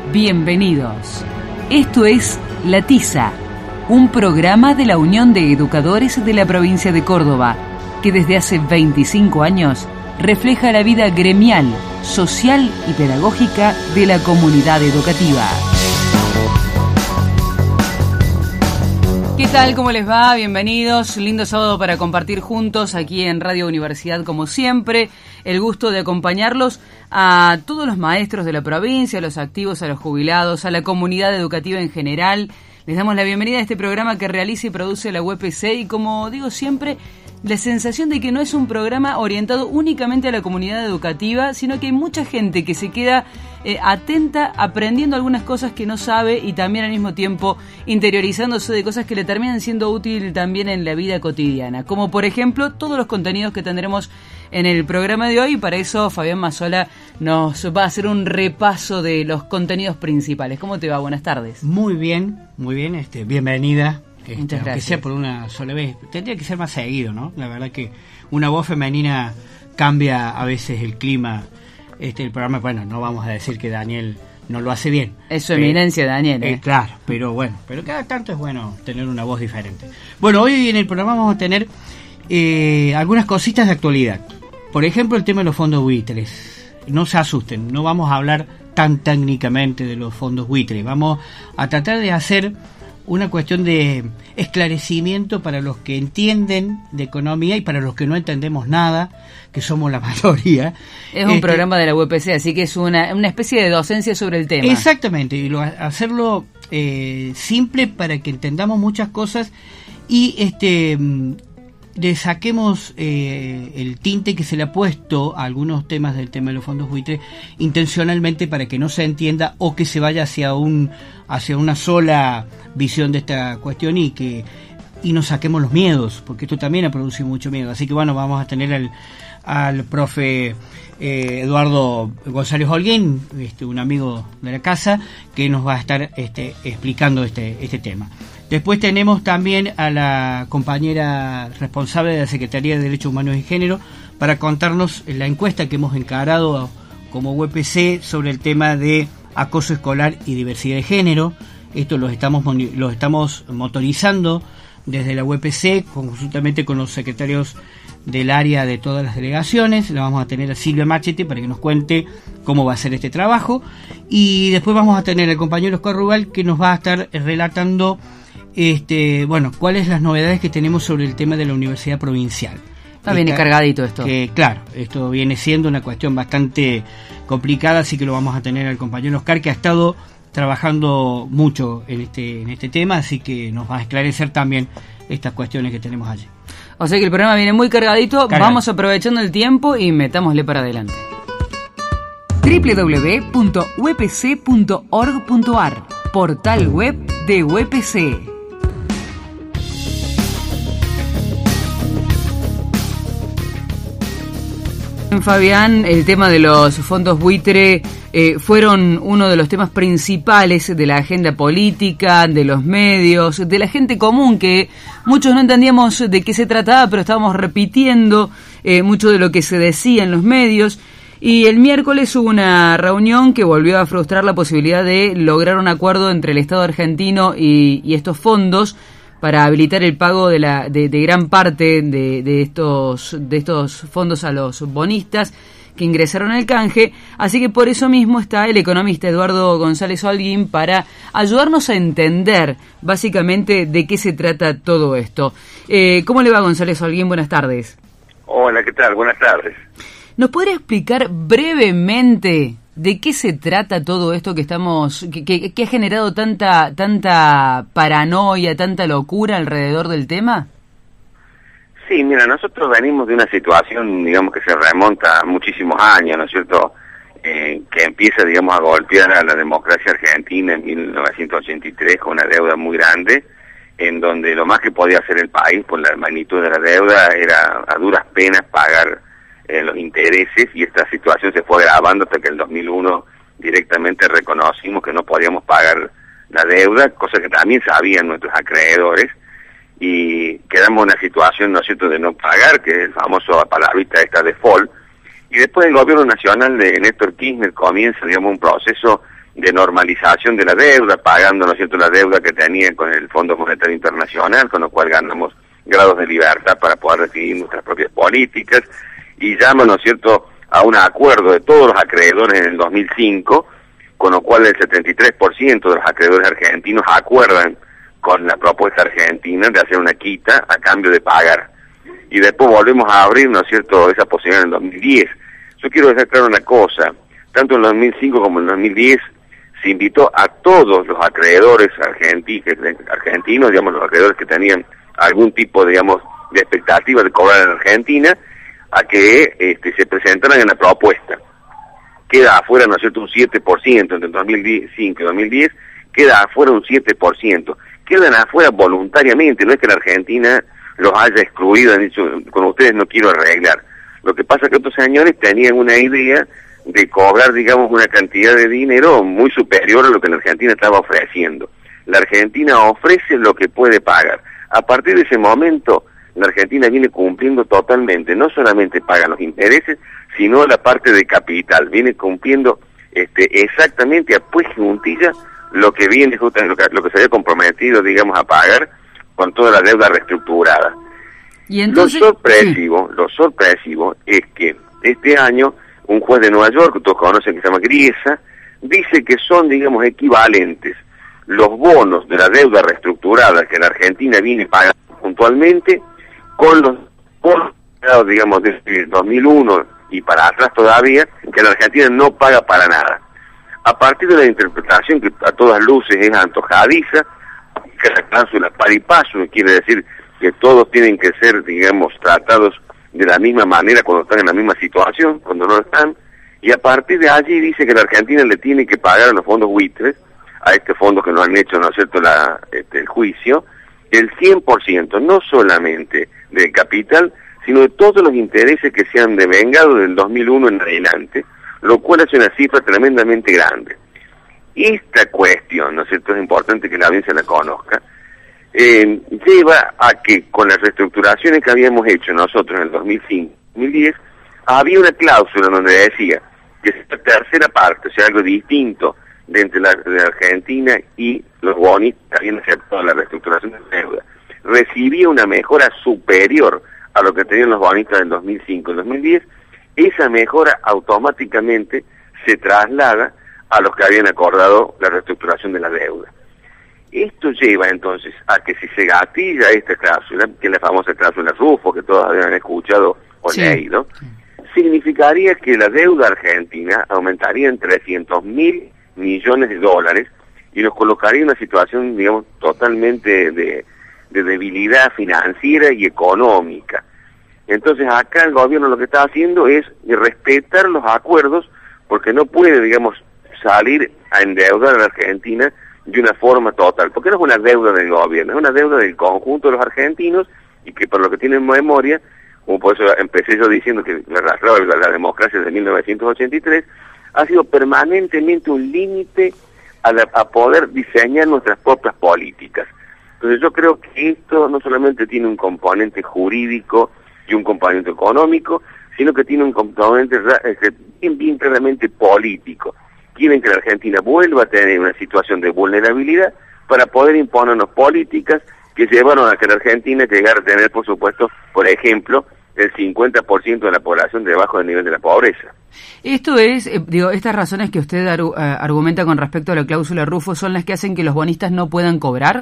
Bienvenidos. Esto es La Tiza, un programa de la Unión de Educadores de la provincia de Córdoba, que desde hace 25 años refleja la vida gremial, social y pedagógica de la comunidad educativa. ¿Qué tal? ¿Cómo les va? Bienvenidos. Lindo sábado para compartir juntos aquí en Radio Universidad, como siempre. El gusto de acompañarlos a todos los maestros de la provincia, a los activos, a los jubilados, a la comunidad educativa en general. Les damos la bienvenida a este programa que realiza y produce la UPC y, como digo siempre, la sensación de que no es un programa orientado únicamente a la comunidad educativa, sino que hay mucha gente que se queda atenta, aprendiendo algunas cosas que no sabe y también al mismo tiempo interiorizándose de cosas que le terminan siendo útiles también en la vida cotidiana, como por ejemplo todos los contenidos que tendremos en el programa de hoy. Para eso Fabián Mazzola nos va a hacer un repaso de los contenidos principales. ¿Cómo te va? Buenas tardes. Muy bien, bienvenida. Muchas gracias. Aunque sea por una sola vez, tendría que ser más seguido, ¿no? La verdad que una voz femenina cambia a veces el clima. El programa, bueno, no vamos a decir que Daniel no lo hace bien. Es su eminencia, Daniel. Claro, pero cada tanto es bueno tener una voz diferente. Bueno, hoy en el programa vamos a tener algunas cositas de actualidad. Por ejemplo, el tema de los fondos buitres. No se asusten, no vamos a hablar tan técnicamente de los fondos buitres. Vamos a tratar de hacer una cuestión de esclarecimiento para los que entienden de economía y para los que no entendemos nada, que somos la mayoría. Es un programa de la UPC, así que es una especie de docencia sobre el tema. Exactamente, y hacerlo simple para que entendamos muchas cosas y le saquemos el tinte que se le ha puesto a algunos temas del tema de los fondos buitres intencionalmente para que no se entienda o que se vaya hacia una sola visión de esta cuestión y nos saquemos los miedos, porque esto también ha producido mucho miedo. Así que bueno, vamos a tener al profe Eduardo González Holguín, un amigo de la casa, que nos va a estar explicando este tema. Después tenemos también a la compañera responsable de la Secretaría de Derechos Humanos y Género para contarnos la encuesta que hemos encarado como UPC sobre el tema de acoso escolar y diversidad de género. Esto lo estamos motorizando desde la UPC, conjuntamente con los secretarios del área de todas las delegaciones. La vamos a tener a Silvia Machete para que nos cuente cómo va a ser este trabajo. Y después vamos a tener al compañero Oscar Rubal, que nos va a estar relatando cuáles las novedades que tenemos sobre el tema de la Universidad Provincial. Está bien cargadito esto. Claro, esto viene siendo una cuestión bastante complicada, así que lo vamos a tener al compañero Oscar, que ha estado trabajando mucho en este tema, así que nos va a esclarecer también estas cuestiones que tenemos allí. O sea que el programa viene muy cargadito. Vamos aprovechando el tiempo y metámosle para adelante. www.upc.org.ar, portal web de UPC. Fabián, el tema de los fondos buitre fueron uno de los temas principales de la agenda política, de los medios, de la gente común, que muchos no entendíamos de qué se trataba, pero estábamos repitiendo mucho de lo que se decía en los medios. Y el miércoles hubo una reunión que volvió a frustrar la posibilidad de lograr un acuerdo entre el Estado argentino y estos fondos para habilitar el pago de gran parte de estos fondos a los bonistas que ingresaron al canje. Así que por eso mismo está el economista Eduardo González Holguín para ayudarnos a entender básicamente de qué se trata todo esto. ¿Cómo le va, González Holguín? Buenas tardes. Hola, ¿qué tal? Buenas tardes. ¿Nos podría explicar brevemente de qué se trata todo esto que ha generado tanta paranoia, tanta locura alrededor del tema? Sí, mira, nosotros venimos de una situación, digamos, que se remonta a muchísimos años, ¿no es cierto?, que empieza, digamos, a golpear a la democracia argentina en 1983 con una deuda muy grande, en donde lo más que podía hacer el país por la magnitud de la deuda era a duras penas pagar los intereses, y esta situación se fue agravando hasta que en el 2001 directamente reconocimos que no podíamos pagar la deuda, cosa que también sabían nuestros acreedores, y quedamos en una situación, ¿no es cierto?, de no pagar, que es el famoso palabrita esta default, y después el gobierno nacional de Néstor Kirchner comienza, digamos, un proceso de normalización de la deuda, pagando, ¿no es cierto?, la deuda que tenían con el Fondo Monetario Internacional, con lo cual ganamos grados de libertad para poder decidir nuestras propias políticas, y llama, ¿no es cierto?, a un acuerdo de todos los acreedores en el 2005, con lo cual el 73% de los acreedores argentinos acuerdan con la propuesta argentina de hacer una quita a cambio de pagar. Y después volvemos a abrir, ¿no es cierto?, esa posibilidad en el 2010. Yo quiero dejar claro una cosa, tanto en el 2005 como en el 2010, se invitó a todos los acreedores argentinos, digamos, los acreedores que tenían algún tipo, digamos, de expectativa de cobrar en Argentina, a que se presentaran en la propuesta. Queda afuera, ¿no es cierto?, un 7%, entre 2005 y 2010, queda afuera un 7%. Quedan afuera voluntariamente, no es que la Argentina los haya excluido, han dicho, con ustedes no quiero arreglar. Lo que pasa es que estos señores tenían una idea de cobrar, digamos, una cantidad de dinero muy superior a lo que la Argentina estaba ofreciendo. La Argentina ofrece lo que puede pagar. A partir de ese momento, la Argentina viene cumpliendo totalmente, no solamente paga los intereses, sino la parte de capital, viene cumpliendo exactamente a pie juntilla lo que viene, lo que se había comprometido, digamos, a pagar con toda la deuda reestructurada. Y entonces, lo sorpresivo es que este año un juez de Nueva York, que todos conocen, que se llama Griesa, dice que son, digamos, equivalentes los bonos de la deuda reestructurada que la Argentina viene pagando puntualmente con los bonos, digamos, desde 2001 y para atrás todavía, que la Argentina no paga para nada. A partir de la interpretación que a todas luces es antojadiza, que la cláusula pari passu quiere decir que todos tienen que ser, digamos, tratados de la misma manera cuando están en la misma situación, cuando no están, y a partir de allí dice que la Argentina le tiene que pagar a los fondos buitres, a este fondo que no han hecho, ¿no es cierto?, el juicio, el 100%, no solamente del capital, sino de todos los intereses que se han devengado del 2001 en adelante, lo cual es una cifra tremendamente grande. Esta cuestión, ¿no es cierto?, es importante que la audiencia la conozca, lleva a que con las reestructuraciones que habíamos hecho nosotros en el 2005-2010, había una cláusula donde decía que esta tercera parte, o sea, algo distinto de entre la Argentina y los bonistas que habían aceptado la reestructuración de la deuda, recibía una mejora superior a lo que tenían los bonistas del 2005 y 2010, esa mejora automáticamente se traslada a los que habían acordado la reestructuración de la deuda. Esto lleva entonces a que si se gatilla esta cláusula, que es la famosa cláusula Rufo, que todos habían escuchado o leído, significaría que la deuda argentina aumentaría en 300.000 millones de dólares y nos colocaría en una situación, digamos, totalmente de debilidad financiera y económica. Entonces acá el gobierno lo que está haciendo es respetar los acuerdos, porque no puede, digamos, salir a endeudar a la Argentina de una forma total, porque no es una deuda del gobierno, es una deuda del conjunto de los argentinos, y que por lo que tienen memoria, como por eso empecé yo diciendo que la democracia de 1983, ha sido permanentemente un límite a poder diseñar nuestras propias políticas. Entonces yo creo que esto no solamente tiene un componente jurídico y un componente económico, sino que tiene un componente bien claramente político. Quieren que la Argentina vuelva a tener una situación de vulnerabilidad para poder imponernos políticas que llevaron a que la Argentina llegara a tener, por supuesto, por ejemplo, el 50% de la población debajo del nivel de la pobreza. Esto es, estas razones que usted argumenta con respecto a la cláusula Rufo son las que hacen que los bonistas no puedan cobrar.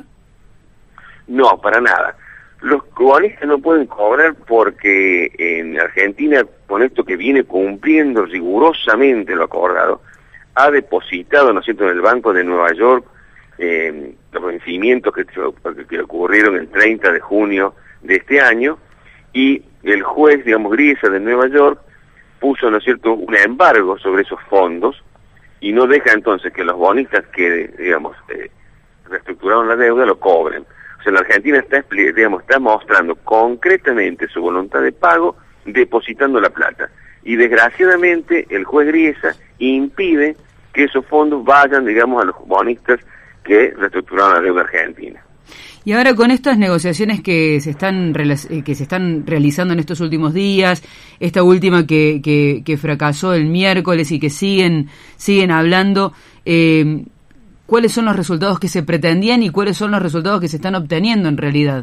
No, para nada. Los bonistas no pueden cobrar porque en Argentina, con esto que viene cumpliendo rigurosamente lo acordado, ha depositado, ¿no es cierto?, en el Banco de Nueva York los vencimientos que ocurrieron el 30 de junio de este año, y el juez, digamos, Griesa de Nueva York puso, ¿no es cierto?, un embargo sobre esos fondos y no deja entonces que los bonistas que, digamos, reestructuraron la deuda lo cobren. O sea, la Argentina está mostrando concretamente su voluntad de pago depositando la plata. Y desgraciadamente el juez Griesa impide que esos fondos vayan, digamos, a los bonistas que reestructuraron la deuda argentina. Y ahora con estas negociaciones que se están realizando en estos últimos días, esta última que fracasó el miércoles y que siguen hablando, ¿cuáles son los resultados que se pretendían y cuáles son los resultados que se están obteniendo en realidad?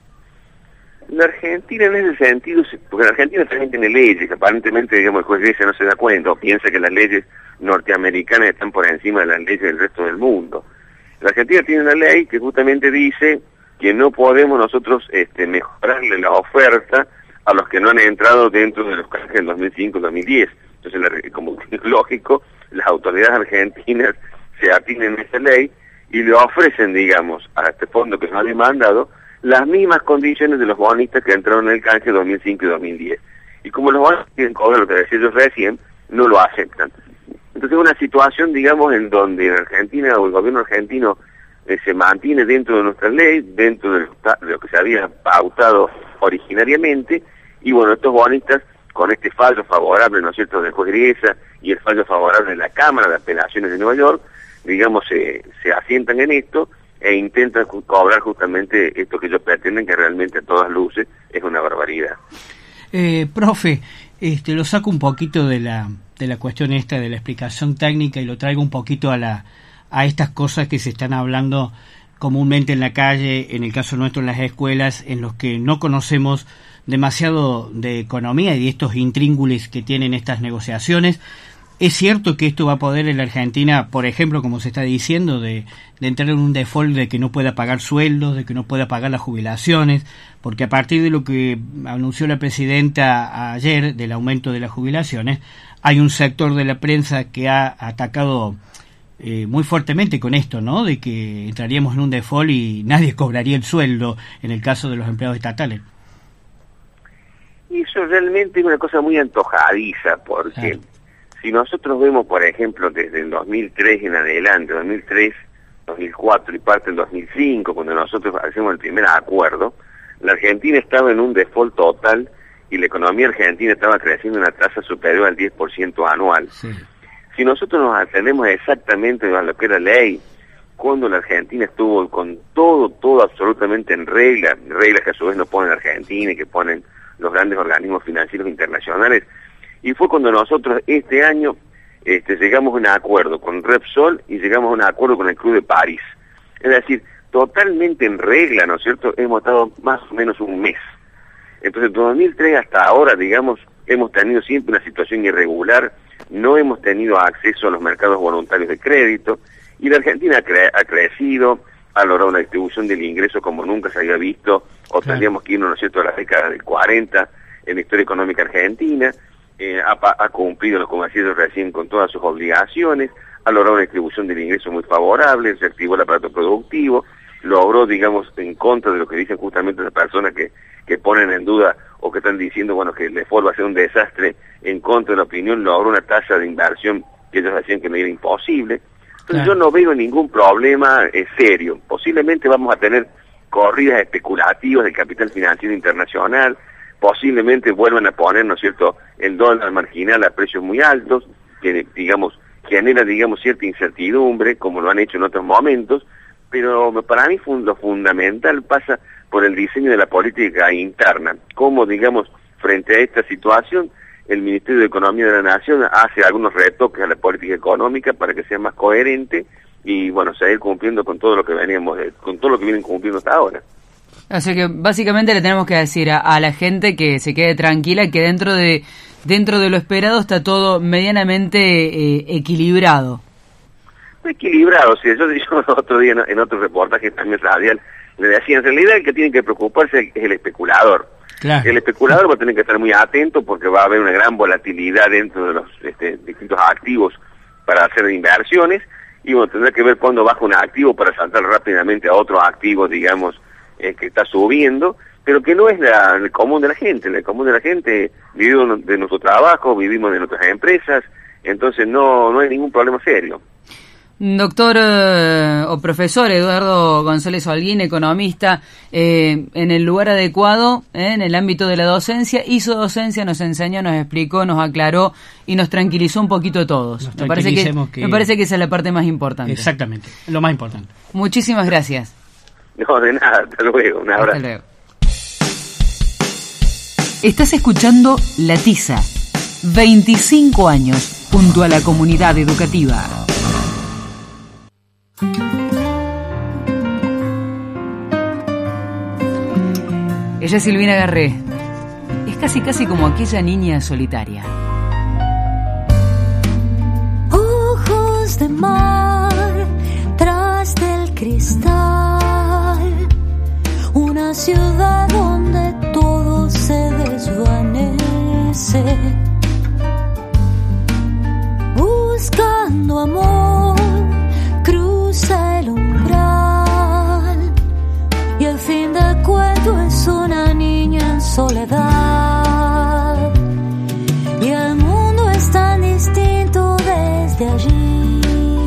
La Argentina en ese sentido, porque la Argentina también tiene leyes, que aparentemente, digamos, el juez Grecia no se da cuenta o piensa que las leyes norteamericanas están por encima de las leyes del resto del mundo. La Argentina tiene una ley que justamente dice que no podemos nosotros mejorarle la oferta a los que no han entrado dentro de los canjes del 2005-2010. Entonces, como es lógico, las autoridades argentinas se atienen a esa ley y le ofrecen, digamos, a este fondo que nos ha demandado las mismas condiciones de los bonistas que entraron en el canje 2005 y 2010. Y como los bonistas quieren cobrar lo que decía yo recién, no lo aceptan. Entonces es una situación, digamos, en donde en Argentina o el gobierno argentino se mantiene dentro de nuestra ley, dentro de lo que se había pautado originariamente, y bueno, estos bonistas, con este fallo favorable, ¿no es cierto?, del juez Griesa y el fallo favorable de la Cámara de Apelaciones de Nueva York, digamos, se asientan en esto e intentan cobrar justamente esto que ellos pretenden, que realmente a todas luces es una barbaridad. Profe, lo saco un poquito de la cuestión esta de la explicación técnica y lo traigo un poquito a estas cosas que se están hablando comúnmente en la calle, en el caso nuestro en las escuelas, en los que no conocemos demasiado de economía y de estos intríngulis que tienen estas negociaciones. ¿Es cierto que esto va a poder en la Argentina, por ejemplo, como se está diciendo, de entrar en un default de que no pueda pagar sueldos, de que no pueda pagar las jubilaciones? Porque a partir de lo que anunció la presidenta ayer del aumento de las jubilaciones, hay un sector de la prensa que ha atacado muy fuertemente con esto, ¿no? De que entraríamos en un default y nadie cobraría el sueldo en el caso de los empleados estatales. Y eso realmente es una cosa muy antojadiza, porque si nosotros vemos, por ejemplo, desde el 2003 en adelante, 2003, 2004 y parte del 2005, cuando nosotros hacemos el primer acuerdo, la Argentina estaba en un default total y la economía argentina estaba creciendo a una tasa superior al 10% anual. Sí. Si nosotros nos atendemos exactamente a lo que era ley, cuando la Argentina estuvo con todo absolutamente en reglas que a su vez no ponen la Argentina y que ponen los grandes organismos financieros internacionales, y fue cuando nosotros este año llegamos a un acuerdo con Repsol y llegamos a un acuerdo con el Club de París. Es decir, totalmente en regla, ¿no es cierto? Hemos estado más o menos un mes. Entonces, de 2003 hasta ahora, digamos, hemos tenido siempre una situación irregular, no hemos tenido acceso a los mercados voluntarios de crédito, y la Argentina ha crecido, ha logrado una distribución del ingreso como nunca se había visto, o tendríamos que irnos, ¿no es cierto?, a la década del 40 en la historia económica argentina. Ha cumplido, como decía yo recién, con todas sus obligaciones, ha logrado una distribución del ingreso muy favorable, se activó el aparato productivo, logró, digamos, en contra de lo que dicen justamente las personas que ponen en duda o que están diciendo, bueno, que el default va a ser un desastre, en contra de la opinión, logró una tasa de inversión que ellos decían que no era imposible. Entonces yo no veo ningún problema serio. Posiblemente vamos a tener corridas especulativas del capital financiero internacional, posiblemente vuelvan a poner, ¿no es cierto?, el dólar marginal a precios muy altos, que, digamos, genera, digamos, cierta incertidumbre, como lo han hecho en otros momentos, pero para mí lo fundamental pasa por el diseño de la política interna, cómo, digamos, frente a esta situación, el Ministerio de Economía de la Nación hace algunos retoques a la política económica para que sea más coherente y, bueno, seguir cumpliendo con todo lo que con todo lo que vienen cumpliendo hasta ahora. Así que básicamente le tenemos que decir a la gente que se quede tranquila, que dentro de lo esperado está todo medianamente equilibrado. Equilibrado, sí. Yo el otro día en otro reportaje también radial le decía, en realidad el que tiene que preocuparse es el especulador. Claro. El especulador va a tener que estar muy atento porque va a haber una gran volatilidad dentro de los distintos activos para hacer inversiones y bueno, tendrá que ver cuándo baja un activo para saltar rápidamente a otro activo, digamos, que está subiendo, pero que no es el común de la gente. El común de la gente vivimos de nuestro trabajo, vivimos de nuestras empresas, entonces no hay ningún problema serio. Doctor o profesor Eduardo González Holguín, economista, en el lugar adecuado, en el ámbito de la docencia, hizo docencia, nos enseñó, nos explicó, nos aclaró y nos tranquilizó un poquito a todos. Me parece que esa es la parte más importante. Exactamente, lo más importante. Muchísimas gracias. No, de nada, hasta luego, un abrazo. Hasta luego. Estás escuchando La Tiza, 25 años junto a la comunidad educativa. Ella es Silvina Garré. Es casi como aquella niña solitaria. Ojos de mar tras del cristal, una ciudad donde todo se desvanece, buscando amor, cruza el umbral y al fin del cuento es una niña en soledad, y el mundo es tan distinto desde allí.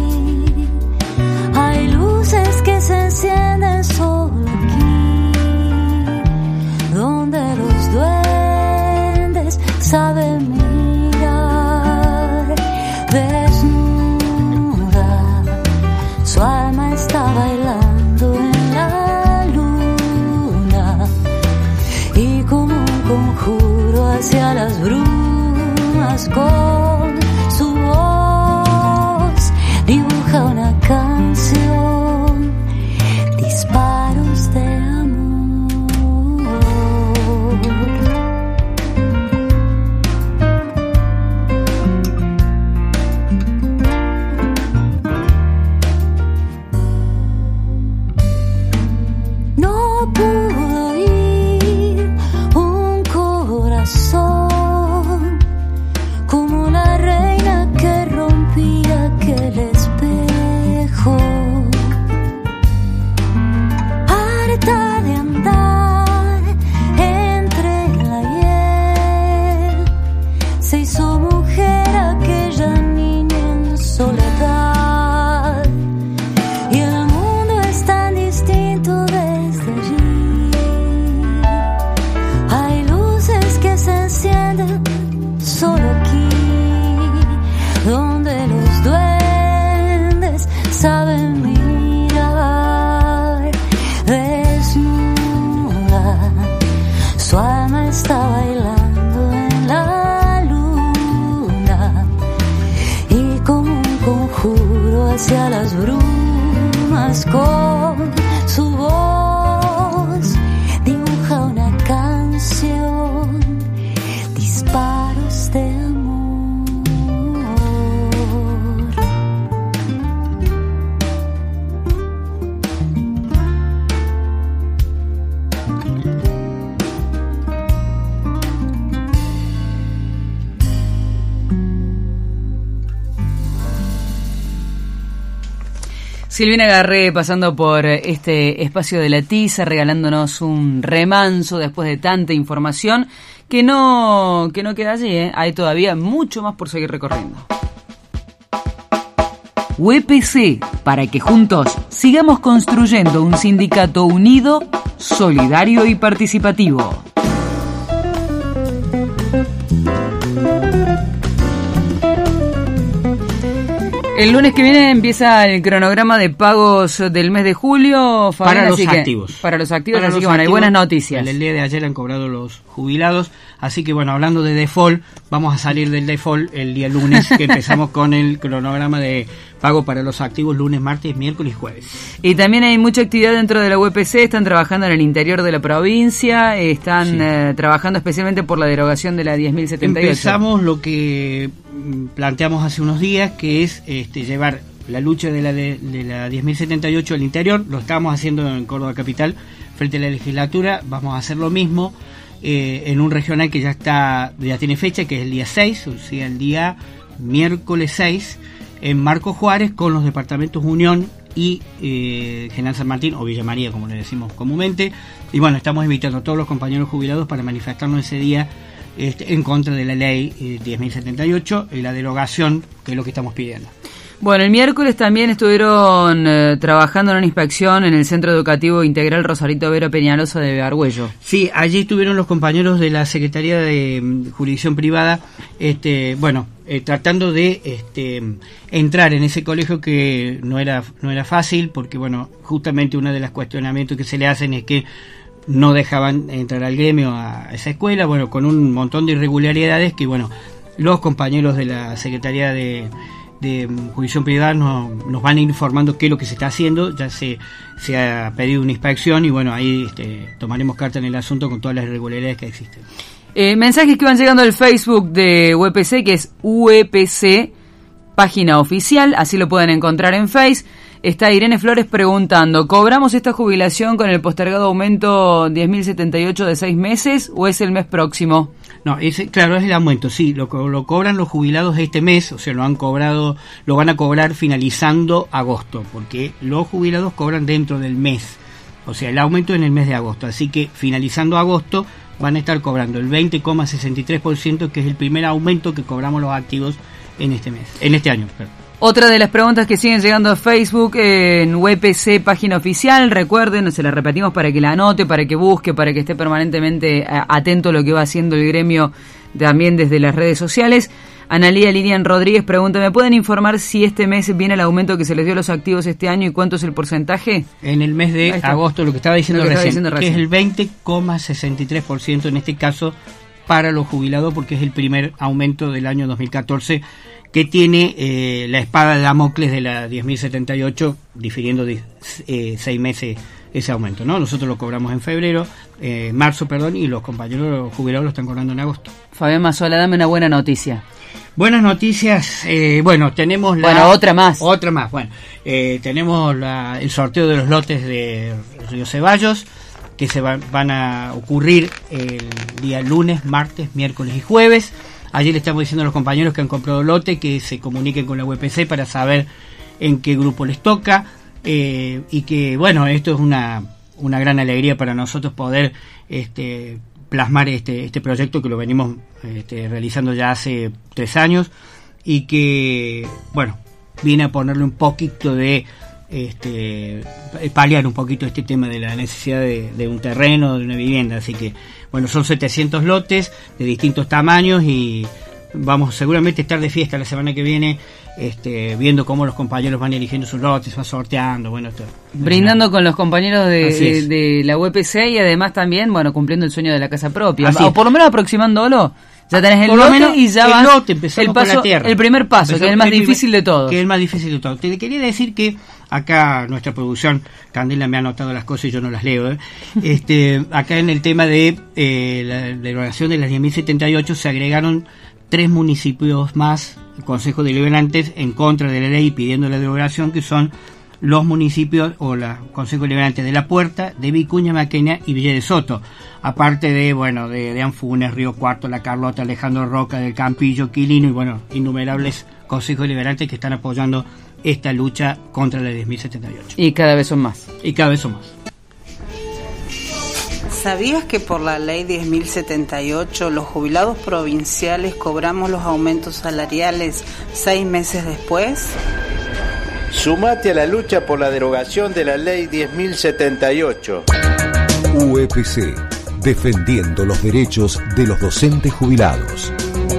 Hay luces que se encienden solo aquí, donde los duendes saben mirar. Desnuda, su alma está bailando en la luna, y como un conjuro hacia las brumas, con su voz dibuja una canción, disparos de amor. No pudo oír un corazón como la reina que rompía aquel espejo. Harta de andar entre la hiel, se hizo mujer aquella niña en soledad, y el mundo es tan distinto desde allí. Hay luces que se encienden solo aquí, donde los duendes saben mirar. Desnuda, su alma está bailando en la luna, y como un conjuro hacia las brumas, con su voz dibuja una canción, disparos de amor. Silvina Garré pasando por este espacio de La Tiza, regalándonos un remanso después de tanta información que no queda allí, ¿eh? Hay todavía mucho más por seguir recorriendo. UPC, para que juntos sigamos construyendo un sindicato unido, solidario y participativo. El lunes que viene empieza el cronograma de pagos del mes de julio, Fabián, para los activos. Para los activos, así que bueno, hay buenas noticias. El día de ayer han cobrado los jubilados, así que bueno, hablando de default, vamos a salir del default el día lunes, que empezamos con el cronograma de pago para los activos lunes, martes, miércoles y jueves. Y también hay mucha actividad dentro de la UPC, están trabajando en el interior de la provincia, están trabajando especialmente por la derogación de la 10.078. Empezamos lo que planteamos hace unos días, que es llevar la lucha de la 10.078 al interior. Lo estábamos haciendo en Córdoba Capital frente a la legislatura, vamos a hacer lo mismo en un regional que ya tiene fecha, que es el día 6, o sea, el día miércoles 6, en Marcos Juárez, con los departamentos Unión y General San Martín, o Villa María, como le decimos comúnmente. Y bueno, estamos invitando a todos los compañeros jubilados para manifestarnos ese día en contra de la ley 10.078 y la derogación, que es lo que estamos pidiendo. Bueno, el miércoles también estuvieron trabajando en una inspección en el Centro Educativo Integral Rosarito Vera Peñalosa de Argüello. Sí, allí estuvieron los compañeros de la Secretaría de Jurisdicción Privada, bueno, tratando de entrar en ese colegio que no era fácil, porque bueno, justamente uno de los cuestionamientos que se le hacen es que no dejaban entrar al gremio a esa escuela, bueno, con un montón de irregularidades que bueno, los compañeros de la Secretaría de Jurisdicción Privada nos van a ir informando qué es lo que se está haciendo. Ya se ha pedido una inspección y bueno, ahí tomaremos carta en el asunto con todas las irregularidades que existen. Mensajes que van llegando al Facebook de UEPC, que es UEPC, página oficial, así lo pueden encontrar en Face. Está Irene Flores preguntando, ¿cobramos esta jubilación con el postergado aumento 10.078 de 6 meses o es el mes próximo? No, claro, es el aumento, sí, lo cobran los jubilados este mes, o sea, lo van a cobrar finalizando agosto, porque los jubilados cobran dentro del mes, o sea, el aumento en el mes de agosto, así que finalizando agosto van a estar cobrando el 20,63%, que es el primer aumento que cobramos los activos en este año, perdón. Otra de las preguntas que siguen llegando a Facebook en UEPC, página oficial, recuerden, se la repetimos para que la anote, para que busque, para que esté permanentemente atento a lo que va haciendo el gremio también desde las redes sociales. Analía Lilian Rodríguez pregunta, ¿me pueden informar si este mes viene el aumento que se les dio a los activos este año y cuánto es el porcentaje? En el mes de agosto, lo que estaba diciendo recién, que es el 20,63% en este caso para los jubilados, porque es el primer aumento del año 2014 que tiene la espada de Damocles de la 10.078, difiriendo 6 meses ese aumento, ¿no? Nosotros lo cobramos en marzo, y los compañeros jubilados lo están cobrando en agosto. Fabián Mazzola, dame una buena noticia. Buenas noticias, tenemos otra más. Tenemos el sorteo de los lotes de Río Ceballos, que van a ocurrir el día lunes, martes, miércoles y jueves. Ayer le estamos diciendo a los compañeros que han comprado lote que se comuniquen con la UEPC para saber en qué grupo les toca, y que bueno, esto es una gran alegría para nosotros poder plasmar este proyecto que lo venimos realizando ya hace 3 años y que bueno, viene a ponerle un poquito de paliar un poquito este tema de la necesidad de un terreno, de una vivienda. Así que bueno, son 700 lotes de distintos tamaños y vamos seguramente a estar de fiesta la semana que viene, viendo cómo los compañeros van eligiendo sus lotes, va sorteando, brindando con los compañeros de la UEPC y además también, cumpliendo el sueño de la casa propia, o por lo menos aproximándolo. Ya tenés el lote y ya vas el primer paso, que es el más difícil de todo. Te quería decir que acá nuestra producción, Candela me ha anotado las cosas y yo no las leo. Acá en el tema de la derogación de las 10.078 se agregaron 3 municipios más, consejos deliberantes, en contra de la ley pidiendo la derogación, que son los municipios o los consejos deliberantes de La Puerta, de Vicuña Maquena y Villa de Soto, aparte de Anfunes, Río Cuarto, La Carlota, Alejandro Roca, del Campillo, Quilino y innumerables consejos deliberantes que están apoyando esta lucha contra la 10.078. Y cada vez son más. ¿Sabías que por la ley 10.078 los jubilados provinciales cobramos los aumentos salariales 6 meses después? Sumate a la lucha por la derogación de la ley 10.078. UEPC, defendiendo los derechos de los docentes jubilados.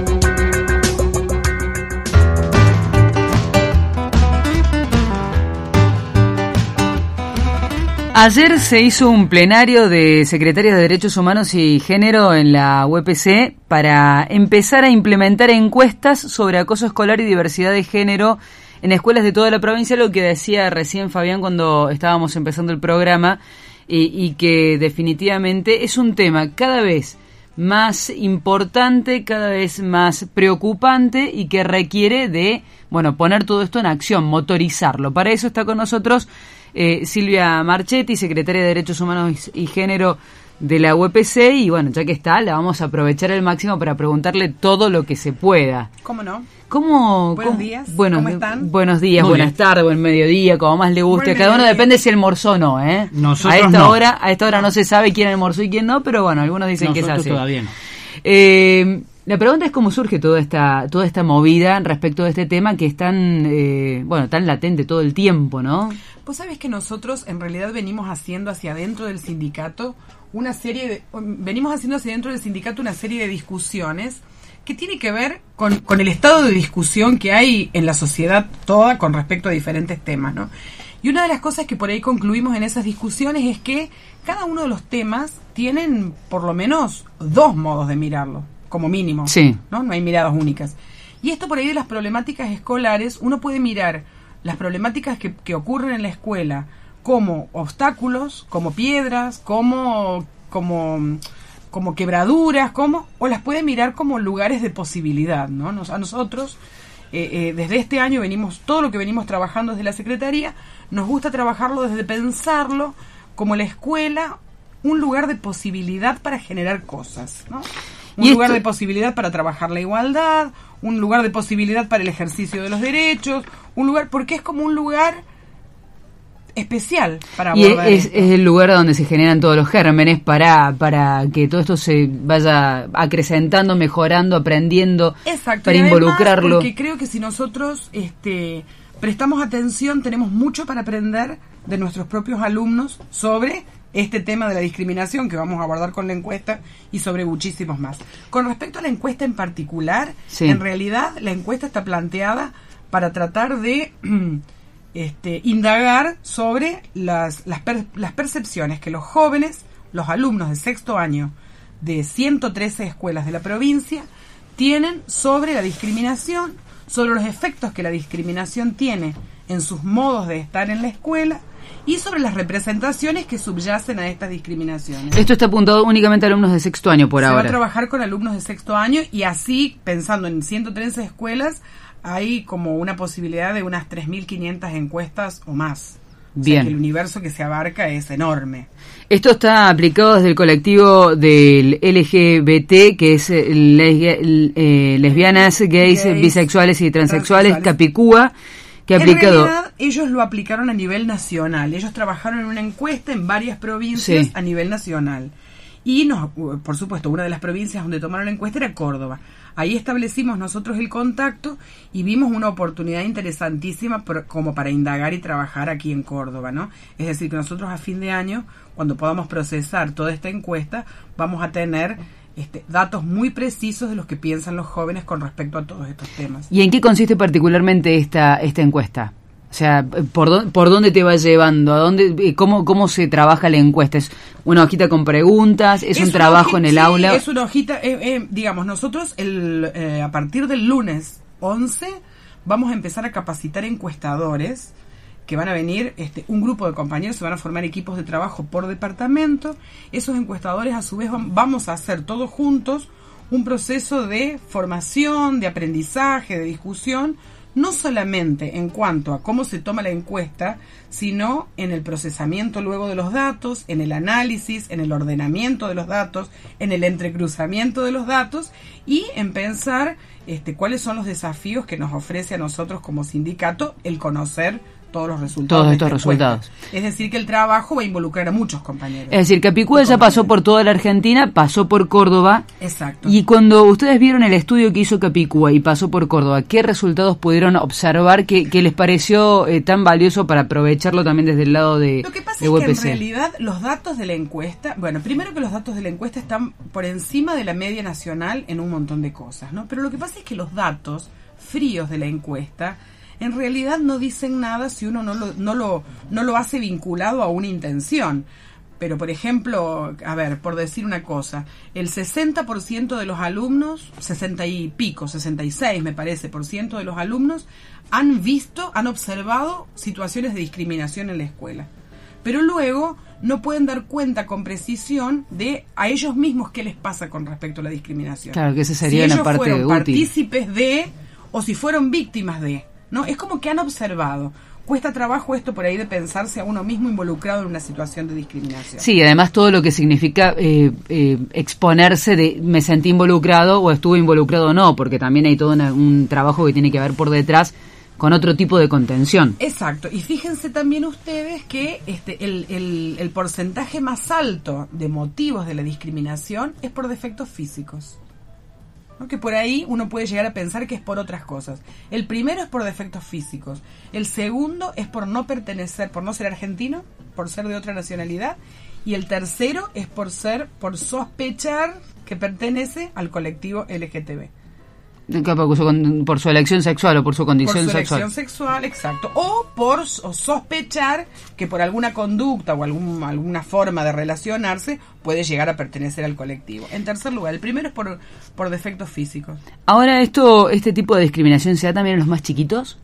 Ayer se hizo un plenario de secretarias de Derechos Humanos y Género en la UEPC para empezar a implementar encuestas sobre acoso escolar y diversidad de género en escuelas de toda la provincia, lo que decía recién Fabián cuando estábamos empezando el programa, y que definitivamente es un tema cada vez más importante, cada vez más preocupante y que requiere de, poner todo esto en acción, motorizarlo. Para eso está con nosotros Silvia Marchetti, secretaria de Derechos Humanos y Género de la UEPC, y ya que está, la vamos a aprovechar al máximo para preguntarle todo lo que se pueda. ¿Cómo no? Buenos días. ¿Cómo están? Buenos días, buenas tardes, buen mediodía, como más le guste. Cada uno depende si almorzó o no, ¿eh? Nosotros a esta hora no se sabe quién almorzó y quién no, pero algunos dicen que es así. Todavía no. La pregunta es cómo surge toda esta movida respecto de este tema que es tan latente todo el tiempo, ¿no? Pues sabes que nosotros en realidad venimos haciendo hacia adentro del sindicato una serie de discusiones que tiene que ver con el estado de discusión que hay en la sociedad toda con respecto a diferentes temas, ¿no? Y una de las cosas que por ahí concluimos en esas discusiones es que cada uno de los temas tienen por lo menos 2 modos de mirarlo, como mínimo, sí, ¿no? No hay miradas únicas. Y esto por ahí de las problemáticas escolares, uno puede mirar las problemáticas que ocurren en la escuela como obstáculos, como piedras, como quebraduras, o las puede mirar como lugares de posibilidad, ¿no? A nosotros, desde este año todo lo que venimos trabajando desde la Secretaría, nos gusta trabajarlo desde pensarlo como la escuela, un lugar de posibilidad para generar cosas, ¿no? Un lugar de posibilidad para trabajar la igualdad, un lugar de posibilidad para el ejercicio de los derechos, porque es como un lugar especial para abordar. Y es el lugar donde se generan todos los gérmenes para que todo esto se vaya acrecentando, mejorando, aprendiendo. Exacto, para involucrarlo. Porque creo que si nosotros prestamos atención, tenemos mucho para aprender de nuestros propios alumnos sobre este tema de la discriminación que vamos a abordar con la encuesta y sobre muchísimos más. Con respecto a la encuesta en particular, sí, en realidad la encuesta está planteada para tratar de indagar sobre las percepciones que los jóvenes, los alumnos de 6º año de 113 escuelas de la provincia tienen sobre la discriminación, sobre los efectos que la discriminación tiene en sus modos de estar en la escuela y sobre las representaciones que subyacen a estas discriminaciones. Esto está apuntado únicamente a alumnos de 6º año por ahora. Se va a trabajar con alumnos de 6º año y así, pensando en 113 escuelas, hay como una posibilidad de unas 3.500 encuestas o más. Bien. O sea que el universo que se abarca es enorme. Esto está aplicado desde el colectivo del LGBT, que es lesbianas, gays, bisexuales y transexuales, Capicúa, que ha aplicado... En realidad, ellos lo aplicaron a nivel nacional. Ellos trabajaron en una encuesta en varias provincias, sí, a nivel nacional. Y, por supuesto, una de las provincias donde tomaron la encuesta era Córdoba. Ahí establecimos nosotros el contacto y vimos una oportunidad interesantísima como para indagar y trabajar aquí en Córdoba, ¿no? Es decir, que nosotros a fin de año, cuando podamos procesar toda esta encuesta, vamos a tener datos muy precisos de los que piensan los jóvenes con respecto a todos estos temas. ¿Y en qué consiste particularmente esta encuesta? O sea, ¿por dónde te va llevando? ¿A dónde, cómo se trabaja la encuesta? ¿Es una hojita con preguntas? ¿Es un trabajo en el aula? Es una hojita, digamos, nosotros a partir del lunes 11 vamos a empezar a capacitar encuestadores que van a venir, un grupo de compañeros, se van a formar equipos de trabajo por departamento. Esos encuestadores, a su vez, vamos a hacer todos juntos un proceso de formación, de aprendizaje, de discusión, no solamente en cuanto a cómo se toma la encuesta, sino en el procesamiento luego de los datos, en el análisis, en el ordenamiento de los datos, en el entrecruzamiento de los datos y en pensar cuáles son los desafíos que nos ofrece a nosotros como sindicato el conocer todos los resultados. Todos estos resultados. Es decir, que el trabajo va a involucrar a muchos compañeros. Es decir, Capicúa ya pasó por toda la Argentina, pasó por Córdoba. Exacto. Y cuando ustedes vieron el estudio que hizo Capicúa y pasó por Córdoba, ¿qué resultados pudieron observar que les pareció tan valioso para aprovecharlo también desde el lado de UPC? Lo que pasa es que en realidad los datos de la encuesta, primero que los datos de la encuesta están por encima de la media nacional en un montón de cosas, ¿no? Pero lo que pasa es que los datos fríos de la encuesta en realidad no dicen nada si uno no lo hace vinculado a una intención. Pero, por ejemplo, por decir una cosa, el 60% de los alumnos, 66 me parece, % de los alumnos han observado situaciones de discriminación en la escuela. Pero luego no pueden dar cuenta con precisión de a ellos mismos qué les pasa con respecto a la discriminación. Claro, que esa sería una parte útil. Si ellos fueron partícipes de, o si fueron víctimas de, ¿no? Es como que han observado. Cuesta trabajo esto por ahí de pensarse a uno mismo involucrado en una situación de discriminación. Sí, además todo lo que significa exponerse de me sentí involucrado o estuve involucrado o no, porque también hay todo un trabajo que tiene que ver por detrás con otro tipo de contención. Exacto, y fíjense también ustedes que el porcentaje más alto de motivos de la discriminación es por defectos físicos, ¿no? Que por ahí uno puede llegar a pensar que es por otras cosas. El primero es por defectos físicos, el segundo es por no pertenecer, por no ser argentino, por ser de otra nacionalidad, y el tercero es por sospechar que pertenece al colectivo LGTB. Por su elección sexual o por su condición por su sexual. elección sexual, exacto. O sospechar que por alguna conducta o alguna forma de relacionarse puede llegar a pertenecer al colectivo. En tercer lugar, el primero es por defectos físicos. Ahora, ¿este tipo de discriminación se da también en los más chiquitos?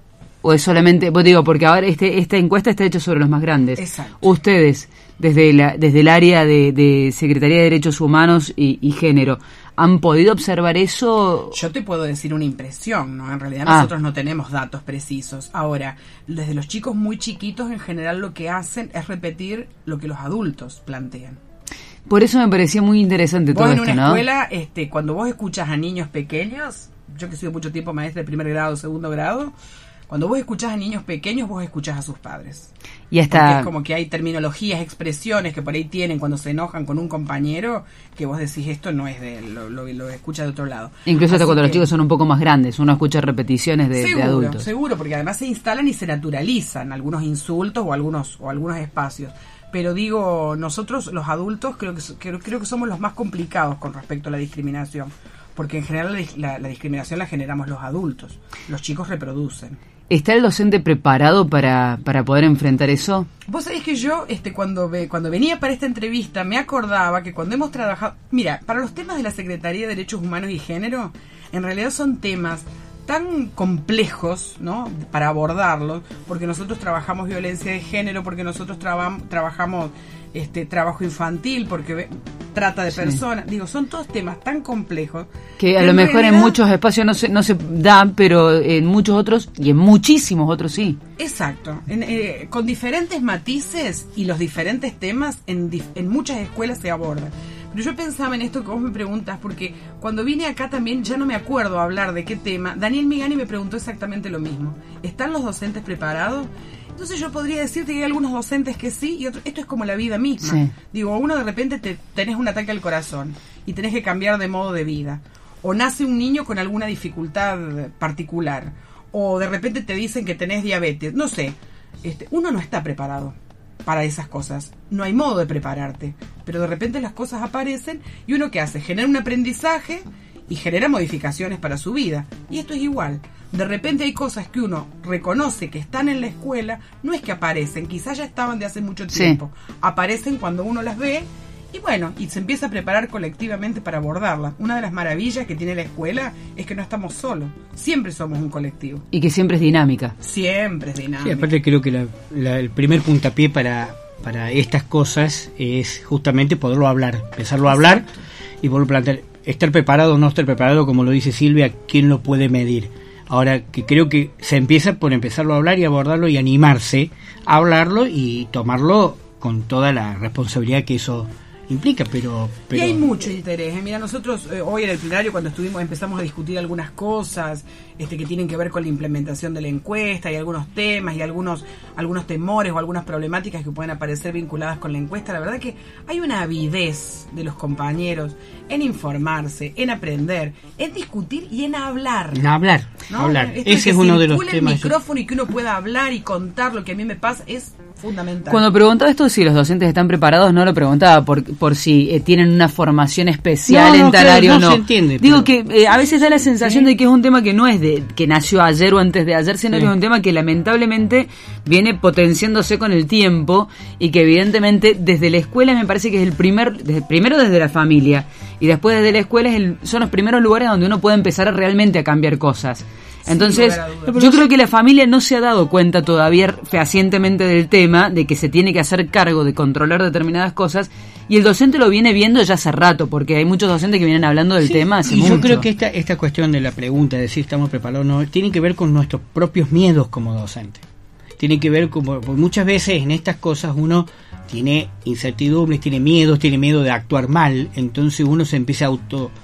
¿O es solamente, pues digo, porque ahora esta encuesta está hecha sobre los más grandes? Exacto. Ustedes, desde el área de Secretaría de Derechos Humanos y Género, ¿han podido observar eso? Yo te puedo decir una impresión, ¿no? En realidad nosotros no tenemos datos precisos. Ahora, desde los chicos muy chiquitos, en general lo que hacen es repetir lo que los adultos plantean. Por eso me parecía muy interesante todo esto, ¿no? Vos en una escuela, cuando vos escuchas a niños pequeños, yo que he sido mucho tiempo maestra de primer grado, segundo grado, cuando vos escuchás a niños pequeños, vos escuchás a sus padres. Y hasta... Porque es como que hay terminologías, expresiones que por ahí tienen cuando se enojan con un compañero, que vos decís, esto no es de él, lo escucha de otro lado. Incluso hasta Así cuando que, los chicos son un poco más grandes, uno escucha repeticiones de adultos. Seguro, porque además se instalan y se naturalizan algunos insultos o algunos espacios. Pero digo, nosotros los adultos creo que somos los más complicados con respecto a la discriminación, porque en general la discriminación la generamos los adultos, los chicos reproducen. ¿Está el docente preparado para poder enfrentar eso? Vos sabés que yo, cuando venía para esta entrevista, me acordaba que cuando hemos trabajado... Mira, para los temas de la Secretaría de Derechos Humanos y Género, en realidad son temas tan complejos, ¿no?, para abordarlos, porque nosotros trabajamos violencia de género, porque nosotros trabajamos trabajo infantil, porque trata de personas, digo, son todos temas tan complejos que a lo mejor en muchos espacios no se dan, pero en muchos otros y en muchísimos otros sí. Exacto, con diferentes matices y los diferentes temas en muchas escuelas se abordan. Pero yo pensaba en esto que vos me preguntas, porque cuando vine acá también, ya no me acuerdo hablar de qué tema, Daniel Migani me preguntó exactamente lo mismo. ¿Están los docentes preparados? Entonces yo podría decirte que hay algunos docentes que sí y otros, esto es como la vida misma. Sí. Digo, uno de repente tenés un ataque al corazón y tenés que cambiar de modo de vida. O nace un niño con alguna dificultad particular. O de repente te dicen que tenés diabetes. No sé, uno no está preparado para esas cosas. No hay modo de prepararte. Pero de repente las cosas aparecen y uno ¿qué hace? Genera un aprendizaje y genera modificaciones para su vida. Y esto es igual. De repente hay cosas que uno reconoce que están en la escuela, no es que aparecen, quizás ya estaban de hace mucho tiempo. Sí. Aparecen cuando uno las ve y bueno, y se empieza a preparar colectivamente para abordarlas. Una de las maravillas que tiene la escuela es que no estamos solos, siempre somos un colectivo. Y que siempre es dinámica. Siempre es dinámica. Sí, aparte creo que el primer puntapié para estas cosas es justamente poderlo hablar, empezarlo a hablar. Exacto. Y poderlo plantear, estar preparado o no estar preparado, como lo dice Silvia, ¿quién lo puede medir? Ahora que creo que se empieza por empezarlo a hablar y abordarlo y animarse a hablarlo y tomarlo con toda la responsabilidad que eso implica, pero... Y hay mucho interés. Mira, nosotros hoy en el plenario cuando empezamos a discutir algunas cosas que tienen que ver con la implementación de la encuesta y algunos temas y algunos temores o algunas problemáticas que pueden aparecer vinculadas con la encuesta. La verdad que hay una avidez de los compañeros en informarse, en aprender, en discutir y en hablar. En hablar, ¿no? hablar. Ese es uno de los temas. El micrófono y que uno pueda hablar y contar lo que a mí me pasa es fundamental. Cuando preguntaba esto si los docentes están preparados, no lo preguntaba por si tienen una formación especial en tal área o no. Se entiende, digo que a veces da la sensación de que es un tema que no es que nació ayer o antes de ayer, sino que es un tema que lamentablemente viene potenciándose con el tiempo y que evidentemente desde la escuela me parece que es primero desde la familia y después desde la escuela son los primeros lugares donde uno puede empezar realmente a cambiar cosas. Entonces, yo creo que la familia no se ha dado cuenta todavía fehacientemente del tema, de que se tiene que hacer cargo de controlar determinadas cosas, y el docente lo viene viendo ya hace rato, porque hay muchos docentes que vienen hablando del tema hace mucho. Yo creo que esta cuestión de la pregunta, de si estamos preparados o no, tiene que ver con nuestros propios miedos como docentes. Tiene que ver con, porque muchas veces en estas cosas uno tiene incertidumbres, tiene miedo de actuar mal, entonces uno se empieza a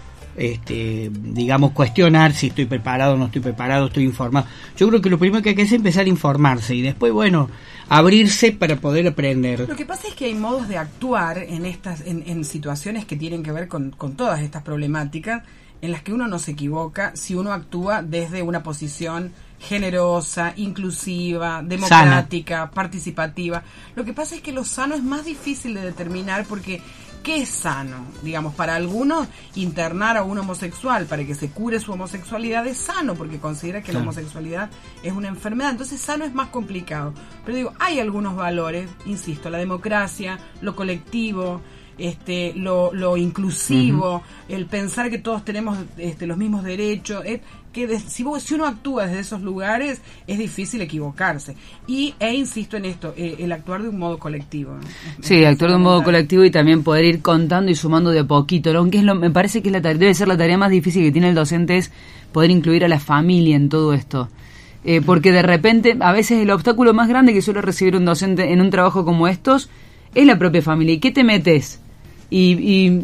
cuestionar si estoy preparado o no estoy preparado, estoy informado. Yo creo que lo primero que hay que hacer es empezar a informarse y después, abrirse para poder aprender. Lo que pasa es que hay modos de actuar en situaciones que tienen que ver con todas estas problemáticas en las que uno no se equivoca si uno actúa desde una posición generosa, inclusiva, democrática, participativa. Lo que pasa es que lo sano es más difícil de determinar porque ¿qué es sano? Digamos, para algunos, internar a un homosexual para que se cure su homosexualidad es sano, porque considera que la homosexualidad es una enfermedad. Entonces, sano es más complicado. Pero digo, hay algunos valores, insisto, la democracia, lo colectivo, lo inclusivo, el pensar que todos tenemos los mismos derechos, si uno actúa desde esos lugares es difícil equivocarse. Insisto en esto, el actuar de un modo colectivo, ¿no? Sí, actuar de un modo colectivo y también poder ir contando y sumando de a poquito, ¿no? Aunque me parece que debe ser la tarea más difícil que tiene el docente, es poder incluir a la familia en todo esto. Porque de repente, a veces el obstáculo más grande que suele recibir un docente en un trabajo como estos es la propia familia. ¿Y qué te metes? Y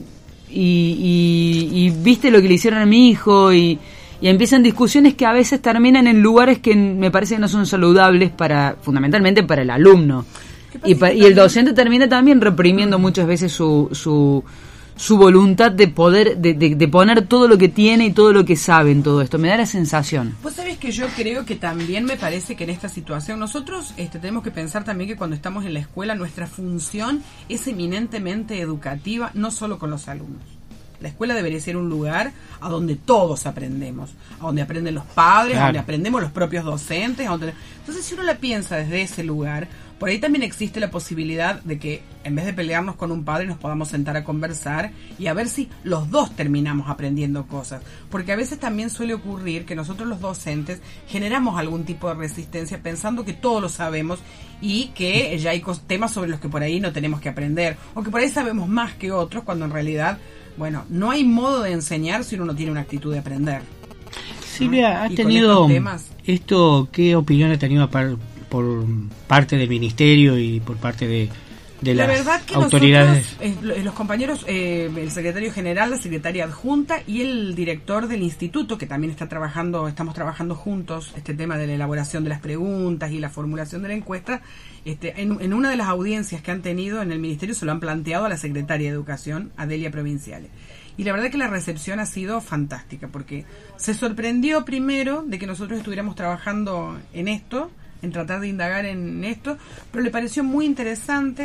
viste lo que le hicieron a mi hijo y empiezan discusiones que a veces terminan en lugares que me parece que no son saludables fundamentalmente para el alumno, y el docente termina también reprimiendo muchas veces su voluntad de poder de poner todo lo que tiene y todo lo que sabe en todo esto. Me da la sensación. Vos sabés que yo creo que también me parece que en esta situación nosotros tenemos que pensar también que cuando estamos en la escuela nuestra función es eminentemente educativa, no solo con los alumnos. La escuela debería ser un lugar a donde todos aprendemos, a donde aprenden los padres, a donde aprendemos los propios docentes. Entonces, si uno la piensa desde ese lugar, por ahí también existe la posibilidad de que en vez de pelearnos con un padre nos podamos sentar a conversar y a ver si los dos terminamos aprendiendo cosas. Porque a veces también suele ocurrir que nosotros los docentes generamos algún tipo de resistencia pensando que todo lo sabemos y que ya hay temas sobre los que por ahí no tenemos que aprender, o que por ahí sabemos más que otros, cuando en realidad, bueno, no hay modo de enseñar si uno no tiene una actitud de aprender. Silvia, ¿ha tenido esto, qué opinión ha tenido por parte del ministerio y por parte de las autoridades? Nosotros, los compañeros, el secretario general, la secretaria adjunta y el director del instituto, que también estamos trabajando juntos este tema de la elaboración de las preguntas y la formulación de la encuesta, en una de las audiencias que han tenido en el ministerio se lo han planteado a la secretaria de Educación, Adelia Provinciales. Y la verdad que la recepción ha sido fantástica, porque se sorprendió primero de que nosotros estuviéramos trabajando en esto, en tratar de indagar en esto, pero le pareció muy interesante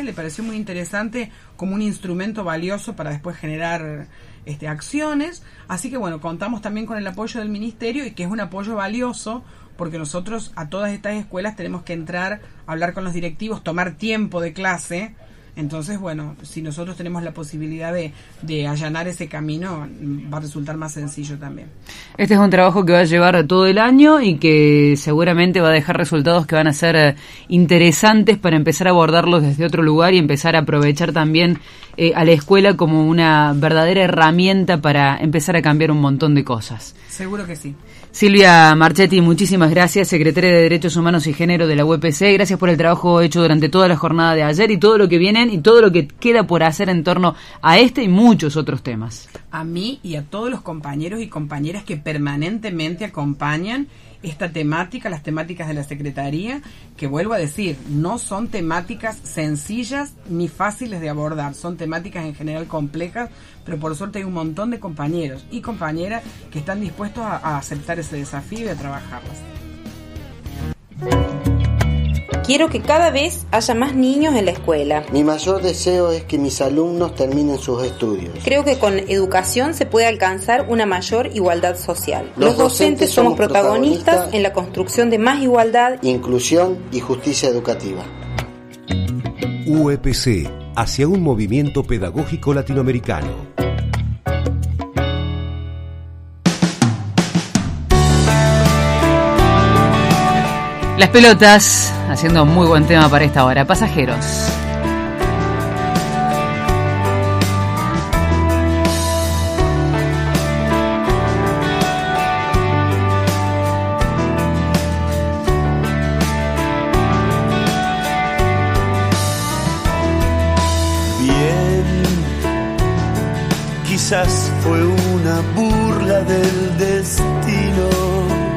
como un instrumento valioso para después generar acciones. Así que bueno, contamos también con el apoyo del ministerio, y que es un apoyo valioso, porque nosotros a todas estas escuelas tenemos que entrar, hablar con los directivos, tomar tiempo de clase. Entonces, bueno, si nosotros tenemos la posibilidad de allanar ese camino, va a resultar más sencillo también. Este es un trabajo que va a llevar todo el año y que seguramente va a dejar resultados que van a ser interesantes para empezar a abordarlos desde otro lugar y empezar a aprovechar también a la escuela como una verdadera herramienta para empezar a cambiar un montón de cosas. Seguro que sí. Silvia Marchetti, muchísimas gracias, secretaria de Derechos Humanos y Género de la UPC. Gracias por el trabajo hecho durante toda la jornada de ayer y todo lo que vienen y todo lo que queda por hacer en torno a este y muchos otros temas. A mí y a todos los compañeros y compañeras que permanentemente acompañan esta temática, las temáticas de la Secretaría, que vuelvo a decir, no son temáticas sencillas ni fáciles de abordar, son temáticas en general complejas, pero por suerte hay un montón de compañeros y compañeras que están dispuestos a aceptar ese desafío y a trabajarlas. Quiero que cada vez haya más niños en la escuela. Mi mayor deseo es que mis alumnos terminen sus estudios. Creo que con educación se puede alcanzar una mayor igualdad social. Los docentes somos protagonistas en la construcción de más igualdad, inclusión y justicia educativa. UPC, hacia un movimiento pedagógico latinoamericano. Las Pelotas, haciendo muy buen tema para esta hora. Pasajeros. Bien, quizás fue una burla del destino.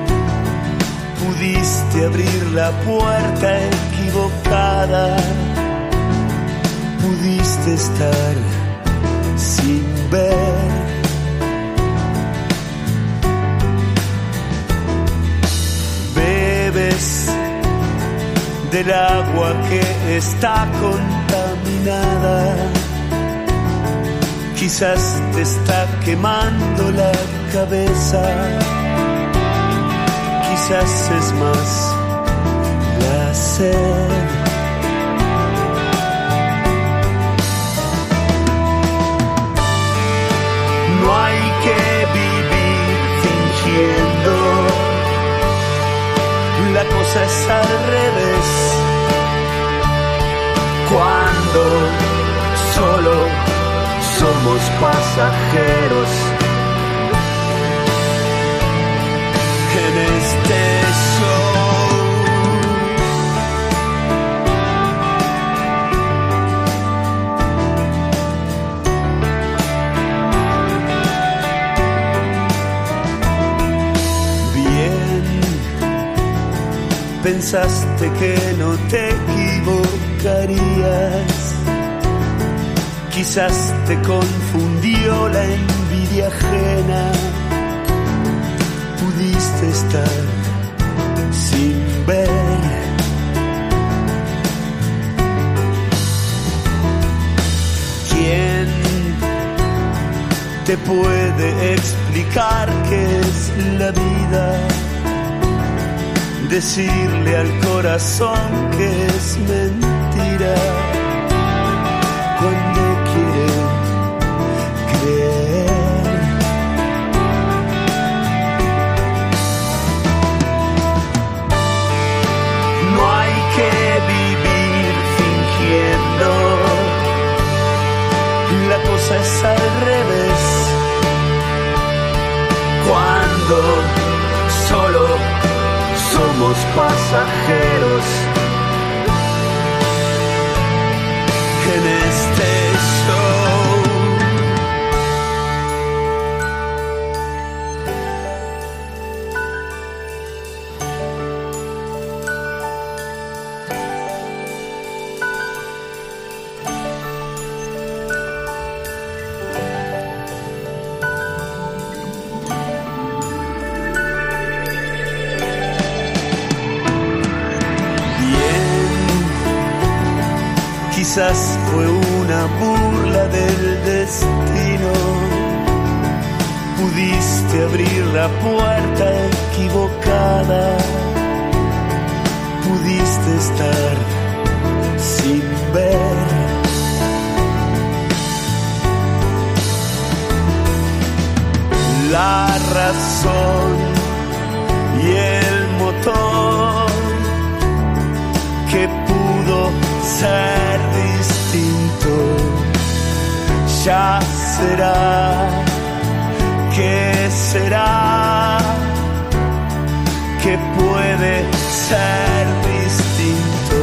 Pudiste abrir la puerta equivocada, pudiste estar sin ver. Bebes del agua que está contaminada, quizás te está quemando la cabeza, quizás es más la sed. No hay que vivir fingiendo, la cosa es al revés. Cuando solo somos pasajeros en este show. Pensaste que no te equivocarías, quizás te confundió la envidia ajena, pudiste estar sin ver. ¿Quién te puede explicar qué es la vida? Decirle al corazón que es mentira cuando quiere creer. No hay que vivir fingiendo, la cosa es al revés. Cuando solo somos pasajeros en este show. Quizás fue una burla del destino, pudiste abrir la puerta equivocada, pudiste estar sin ver. La razón y el motor que pudo ser distinto ya será. ¿Qué será? Que puede ser distinto.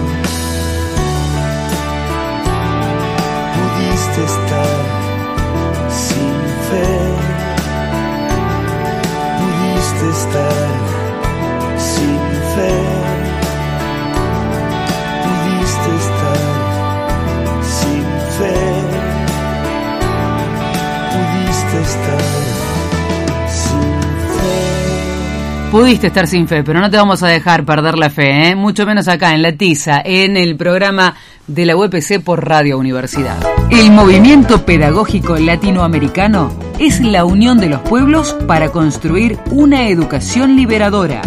Pudiste estar sin fe, pudiste estar sin fe. Estar sin fe, pudiste estar sin fe. Pudiste estar sin fe, pero no te vamos a dejar perder la fe, ¿eh? Mucho menos acá en La Tiza, en el programa de la UPC por Radio Universidad. El movimiento pedagógico latinoamericano es la unión de los pueblos para construir una educación liberadora.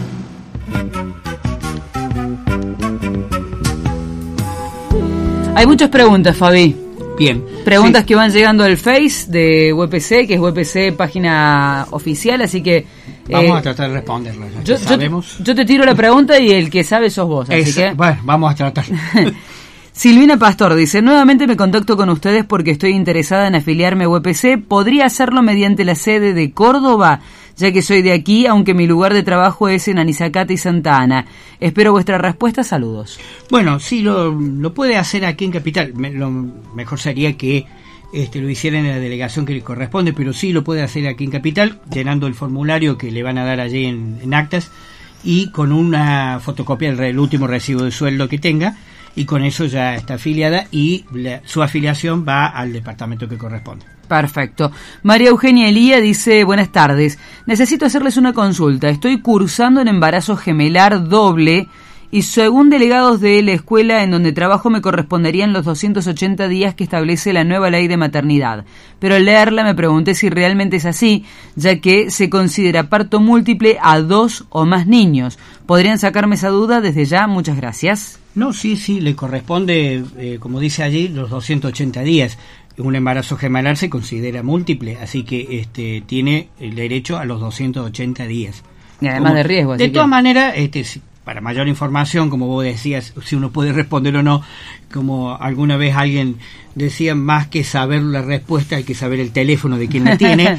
Hay muchas preguntas, Fabi. Bien. Preguntas que van llegando al Face de UPC, que es UPC página oficial, así que... Vamos a tratar de responderlas. Yo te tiro la pregunta y el que sabe sos vos, así que... Bueno, vamos a tratar. Silvina Pastor dice, nuevamente me contacto con ustedes porque estoy interesada en afiliarme a UPC. ¿Podría hacerlo mediante la sede de Córdoba? Ya que soy de aquí, aunque mi lugar de trabajo es en Anizacate y Santa Ana. Espero vuestra respuesta. Saludos. Bueno, sí, lo puede hacer aquí en Capital. Lo mejor sería que lo hiciera en la delegación que le corresponde, pero sí lo puede hacer aquí en Capital, llenando el formulario que le van a dar allí en actas y con una fotocopia del último recibo de sueldo que tenga, y con eso ya está afiliada y su afiliación va al departamento que corresponde. Perfecto. María Eugenia Elía dice, buenas tardes, necesito hacerles una consulta. Estoy cursando en embarazo gemelar doble y según delegados de la escuela en donde trabajo me corresponderían los 280 días que establece la nueva ley de maternidad. Pero al leerla me pregunté si realmente es así, ya que se considera parto múltiple a 2 o más niños. ¿Podrían sacarme esa duda? Desde ya, muchas gracias. No, sí, le corresponde, como dice allí, los 280 días. Un embarazo gemelar se considera múltiple, así que tiene el derecho a los 280 días. Y además de riesgo. De todas maneras, para mayor información, como vos decías, si uno puede responder o no, como alguna vez alguien decía, más que saber la respuesta hay que saber el teléfono de quien la tiene.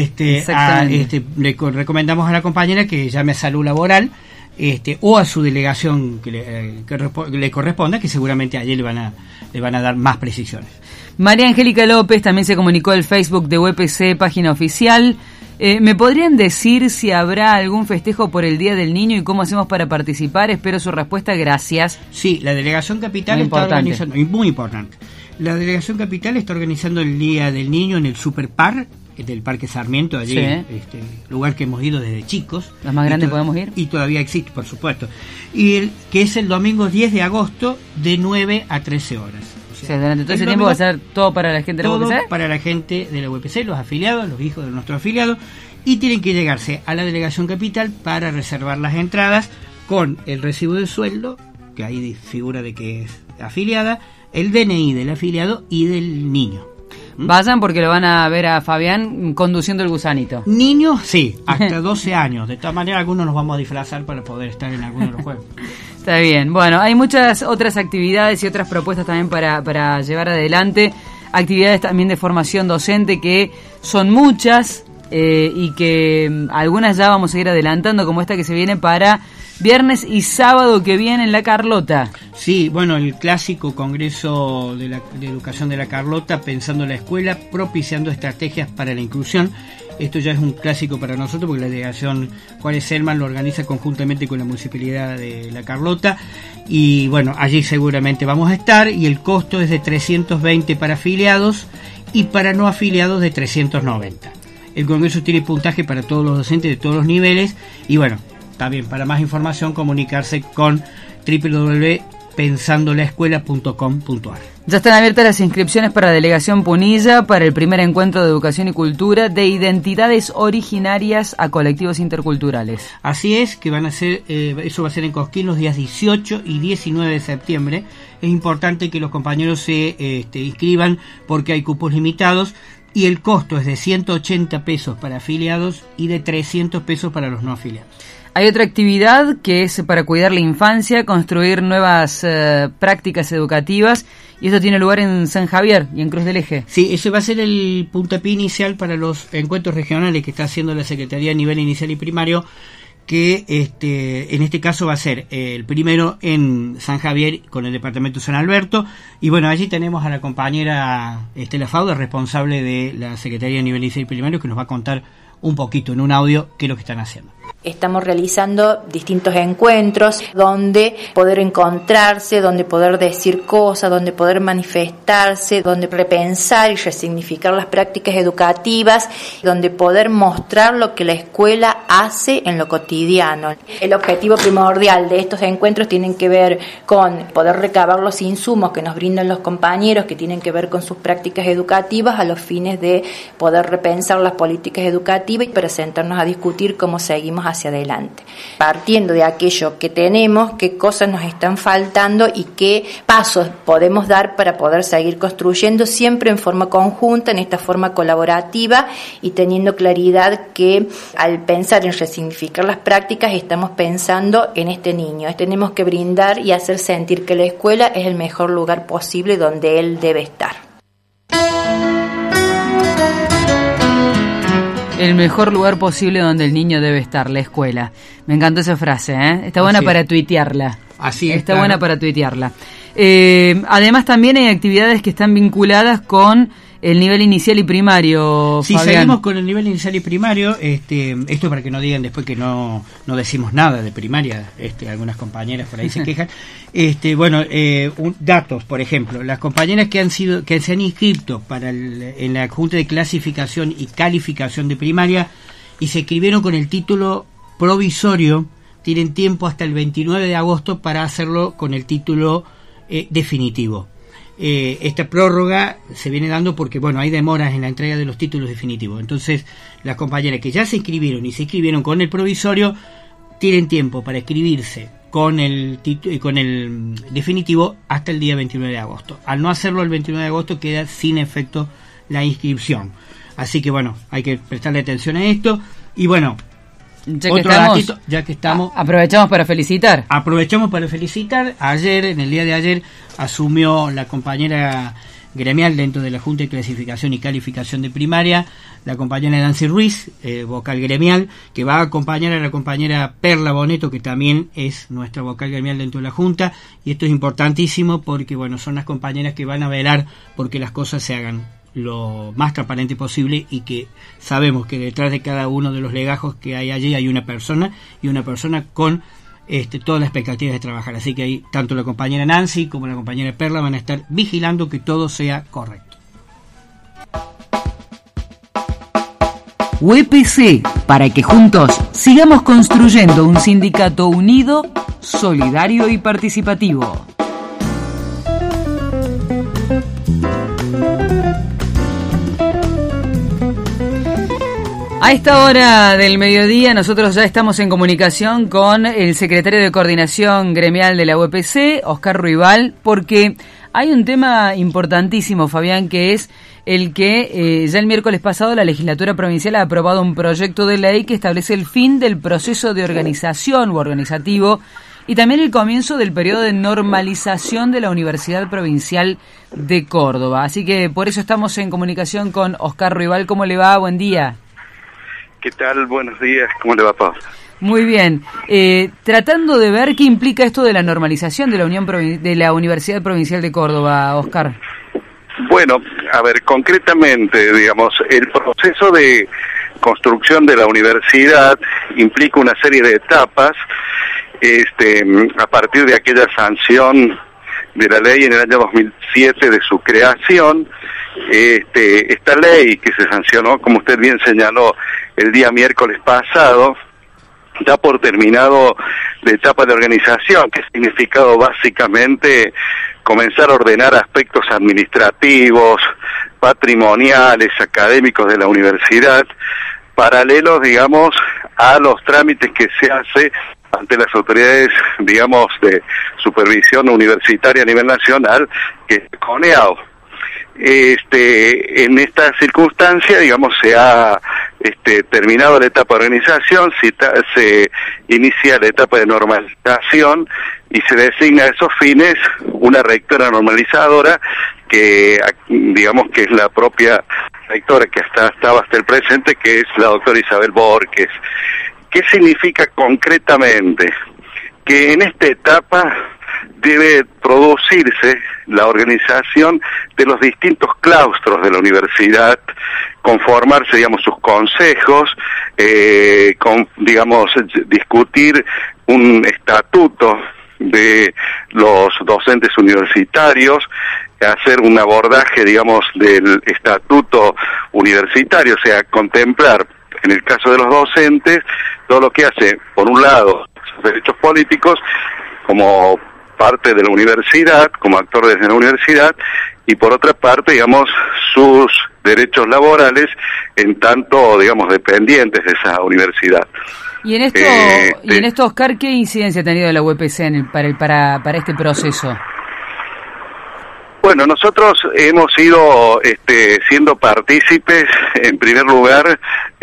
Le recomendamos a la compañera que llame a Salud Laboral, o a su delegación que le corresponda, que seguramente allí le van a dar más precisiones. María Angélica López también se comunicó al Facebook de UPC, página oficial. ¿Me podrían decir si habrá algún festejo por el Día del Niño y cómo hacemos para participar? Espero su respuesta, gracias. Sí, la Delegación Capital está organizando, muy importante, la Delegación Capital está organizando el Día del Niño en el Superpar del Parque Sarmiento, allí, lugar que hemos ido desde chicos. ¿Los más grandes podemos ir? Y todavía existe, por supuesto. Y que es el domingo 10 de agosto de 9 a 13 horas. O sea, durante todo ese tiempo va a ser todo para la gente de la UPC. Todo para la gente de la UPC, los afiliados, los hijos de nuestros afiliados, y tienen que llegarse a la Delegación Capital para reservar las entradas con el recibo de sueldo, que ahí figura de que es afiliada, el DNI del afiliado y del niño. Vayan porque lo van a ver a Fabián conduciendo el gusanito. Niños, sí, hasta 12 años. De todas maneras, algunos nos vamos a disfrazar para poder estar en alguno de los juegos. Está bien. Bueno, hay muchas otras actividades y otras propuestas también para llevar adelante. Actividades también de formación docente que son muchas y que algunas ya vamos a ir adelantando, como esta que se viene para viernes y sábado que viene en La Carlota. Sí, bueno, el clásico Congreso de Educación de La Carlota, pensando en la escuela, propiciando estrategias para la inclusión. Esto ya es un clásico para nosotros porque la delegación Juárez Selman lo organiza conjuntamente con la Municipalidad de La Carlota y bueno, allí seguramente vamos a estar y el costo es de 320 para afiliados y para no afiliados de 390. El Congreso tiene puntaje para todos los docentes de todos los niveles y bueno, también para más información comunicarse con www.pensandolaescuela.com.ar. Ya están abiertas las inscripciones para Delegación Punilla para el primer encuentro de educación y cultura de identidades originarias a colectivos interculturales. Así es, que van a ser, eso va a ser en Cosquín los días 18 y 19 de septiembre. Es importante que los compañeros se inscriban porque hay cupos limitados y el costo es de 180 pesos para afiliados y de 300 pesos para los no afiliados. Hay otra actividad que es para cuidar la infancia, construir nuevas prácticas educativas, y esto tiene lugar en San Javier y en Cruz del Eje. Sí, ese va a ser el puntapié inicial para los encuentros regionales que está haciendo la Secretaría a nivel inicial y primario, que en este caso va a ser el primero en San Javier con el departamento de San Alberto, y bueno, allí tenemos a la compañera Estela Fauda, responsable de la Secretaría a nivel inicial y primario, que nos va a contar un poquito en un audio qué es lo que están haciendo. Estamos realizando distintos encuentros donde poder encontrarse, donde poder decir cosas, donde poder manifestarse, donde repensar y resignificar las prácticas educativas, donde poder mostrar lo que la escuela hace en lo cotidiano. El objetivo primordial de estos encuentros tienen que ver con poder recabar los insumos que nos brindan los compañeros, que tienen que ver con sus prácticas educativas, a los fines de poder repensar las políticas educativas y presentarnos a discutir cómo seguimos hacia adelante, partiendo de aquello que tenemos, qué cosas nos están faltando y qué pasos podemos dar para poder seguir construyendo siempre en forma conjunta, en esta forma colaborativa y teniendo claridad que al pensar en resignificar las prácticas estamos pensando en este niño. Tenemos que brindar y hacer sentir que la escuela es el mejor lugar posible donde él debe estar. El mejor lugar posible donde el niño debe estar, la escuela. Me encantó esa frase, ¿eh? Está buena para tuitearla. Así es. Está buena para tuitearla. Además también hay actividades que están vinculadas con el nivel inicial y primario, sí, Fabián. Seguimos con el nivel inicial y primario. Esto para que no digan después que no decimos nada de primaria. Algunas compañeras por ahí se quejan. Datos, por ejemplo, las compañeras que se han inscrito en la Junta de Clasificación y Calificación de Primaria y se inscribieron con el título provisorio tienen tiempo hasta el 29 de agosto para hacerlo con el título definitivo. Esta prórroga se viene dando porque, bueno, hay demoras en la entrega de los títulos definitivos. Entonces, las compañeras que ya se inscribieron y se inscribieron con el provisorio tienen tiempo para inscribirse con el definitivo hasta el día 29 de agosto. Al no hacerlo el 29 de agosto queda sin efecto la inscripción. Así que, bueno, hay que prestarle atención a esto. Y bueno, ya que estamos, aprovechamos para felicitar. Ayer, en el día de ayer, asumió la compañera gremial dentro de la Junta de Clasificación y Calificación de Primaria, la compañera Nancy Ruiz, vocal gremial, que va a acompañar a la compañera Perla Boneto, que también es nuestra vocal gremial dentro de la Junta. Y esto es importantísimo porque, bueno, son las compañeras que van a velar porque las cosas se hagan lo más transparente posible, y que sabemos que detrás de cada uno de los legajos que hay allí hay una persona, y una persona con todas las expectativas de trabajar. Así que ahí tanto la compañera Nancy como la compañera Perla van a estar vigilando que todo sea correcto. UPC, para que juntos sigamos construyendo un sindicato unido, solidario y participativo. A esta hora del mediodía nosotros ya estamos en comunicación con el secretario de Coordinación Gremial de la UPC, Oscar Ruibal, porque hay un tema importantísimo, Fabián, que es el que ya el miércoles pasado la legislatura provincial ha aprobado un proyecto de ley que establece el fin del proceso de organización u organizativo y también el comienzo del periodo de normalización de la Universidad Provincial de Córdoba. Así que por eso estamos en comunicación con Oscar Ruibal. ¿Cómo le va? Buen día. ¿Qué tal? Buenos días. ¿Cómo le va, Pablo? Muy bien. Tratando de ver qué implica esto de la normalización de la Universidad Provincial de Córdoba, Oscar. Bueno, a ver, concretamente, digamos, el proceso de construcción de la universidad implica una serie de etapas, a partir de aquella sanción de la ley en el año 2007 de su creación. Esta ley que se sancionó, como usted bien señaló, el día miércoles pasado, da por terminado la etapa de organización, que ha significado básicamente comenzar a ordenar aspectos administrativos, patrimoniales, académicos de la universidad, paralelos, digamos, a los trámites que se hace ante las autoridades, digamos, de supervisión universitaria a nivel nacional, que es CONEAO. En esta circunstancia, digamos, se ha terminado la etapa de organización, se inicia la etapa de normalización y se designa a esos fines una rectora normalizadora que, digamos, que es la propia rectora que estaba hasta el presente, que es la doctora Isabel Borges. ¿Qué significa concretamente? Que en esta etapa debe producirse la organización de los distintos claustros de la universidad, conformarse, digamos, sus consejos, discutir un estatuto de los docentes universitarios, hacer un abordaje, digamos, del estatuto universitario, o sea, contemplar, en el caso de los docentes, todo lo que hace, por un lado, sus derechos políticos, como parte de la universidad, como actor desde la universidad, y por otra parte, digamos, sus derechos laborales en tanto, digamos, dependientes de esa universidad. Y en esto, Oscar, ¿qué incidencia ha tenido la UPC para este proceso? Bueno, nosotros hemos ido siendo partícipes, en primer lugar,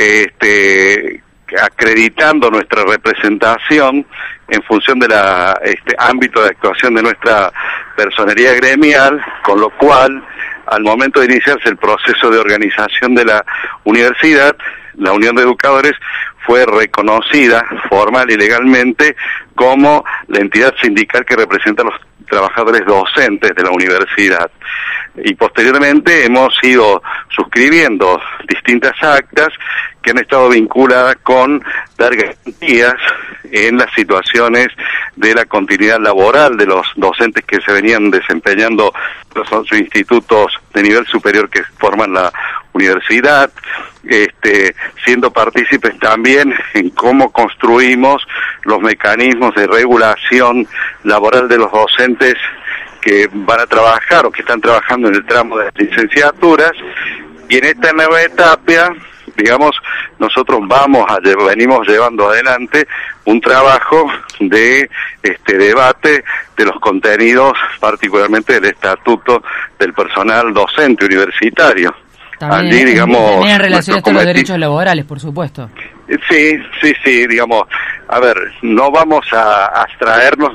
acreditando nuestra representación en función de la ámbito de actuación de nuestra personería gremial, con lo cual, al momento de iniciarse el proceso de organización de la universidad, la Unión de Educadores fue reconocida formal y legalmente como la entidad sindical que representa a los trabajadores docentes de la universidad. Y posteriormente hemos ido suscribiendo distintas actas que han estado vinculadas con dar garantías en las situaciones de la continuidad laboral de los docentes que se venían desempeñando los institutos de nivel superior que forman la universidad, siendo partícipes también en cómo construimos los mecanismos de regulación laboral de los docentes que van a trabajar o que están trabajando en el tramo de licenciaturas. Y en esta nueva etapa, digamos, nosotros venimos llevando adelante un trabajo de debate de los contenidos, particularmente del estatuto del personal docente universitario. También, allí, digamos, también en relación a los derechos laborales, por supuesto. Sí, digamos, a ver, no vamos a abstraernos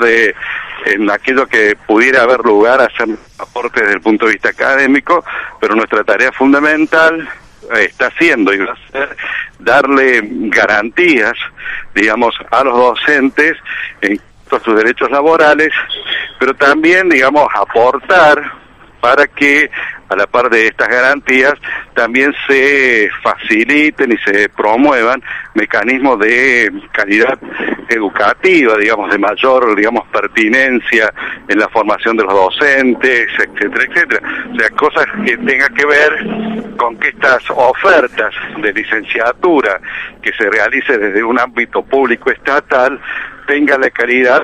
en aquello que pudiera haber lugar a hacer aporte desde el punto de vista académico, pero nuestra tarea fundamental está siendo y va a ser darle garantías, digamos, a los docentes en cuanto a sus derechos laborales, pero también, digamos, aportar para que a la par de estas garantías también se faciliten y se promuevan mecanismos de calidad educativa, digamos, de mayor, digamos, pertinencia en la formación de los docentes, etcétera, etcétera. O sea, cosas que tengan que ver con que estas ofertas de licenciatura que se realice desde un ámbito público estatal tengan la calidad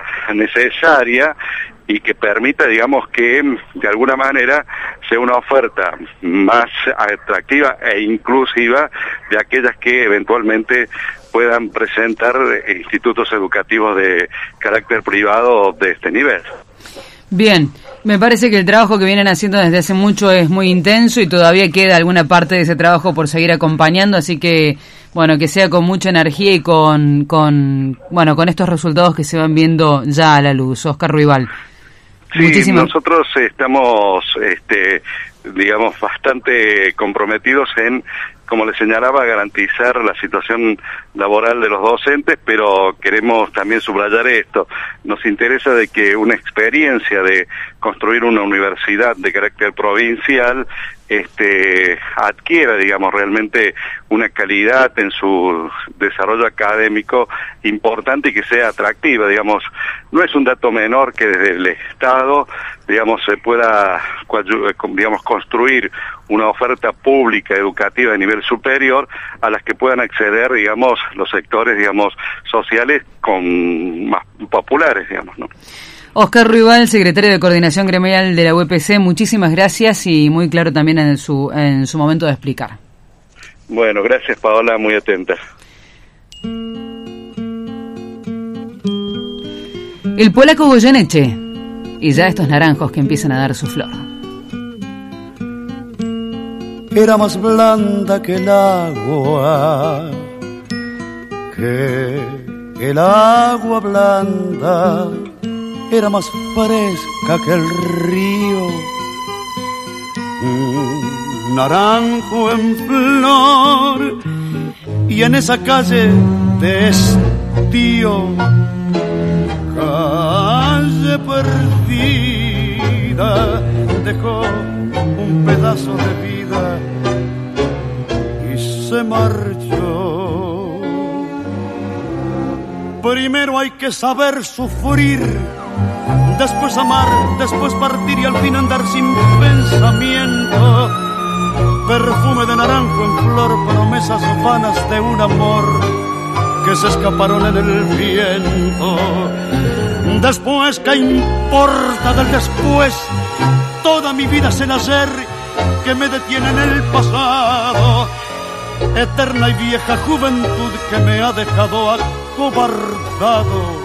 necesaria y que permita, digamos, que de alguna manera sea una oferta más atractiva e inclusiva de aquellas que eventualmente puedan presentar institutos educativos de carácter privado de este nivel. Bien, me parece que el trabajo que vienen haciendo desde hace mucho es muy intenso y todavía queda alguna parte de ese trabajo por seguir acompañando, así que bueno, que sea con mucha energía y con estos resultados que se van viendo ya a la luz. Oscar Ruibal. Sí, nosotros estamos, digamos, bastante comprometidos en, como le señalaba, garantizar la situación laboral de los docentes, pero queremos también subrayar esto. Nos interesa de que una experiencia de construir una universidad de carácter provincial adquiera, digamos, realmente una calidad en su desarrollo académico importante y que sea atractiva, digamos. No es un dato menor que desde el Estado, digamos, se pueda, digamos, construir una oferta pública educativa de nivel superior a las que puedan acceder, digamos, los sectores, digamos, sociales con más populares, digamos, ¿no? Oscar Ruibal, secretario de Coordinación Gremial de la UPC, muchísimas gracias y muy claro también en su momento de explicar. Bueno, gracias Paola, muy atenta. El polaco Goyeneche y ya estos naranjos que empiezan a dar su flor. Era más blanda que el agua, que el agua blanda, era más fresca que el río, naranjo en flor, y en esa calle de estío, calle perdida, dejó un pedazo de vida y se marchó. Primero hay que saber sufrir, después amar, después partir y al fin andar sin pensamiento. Perfume de naranjo en flor, promesas vanas de un amor que se escaparon en el viento. Después, ¿qué importa del después? Toda mi vida es el ayer que me detiene en el pasado. Eterna y vieja juventud que me ha dejado acobardado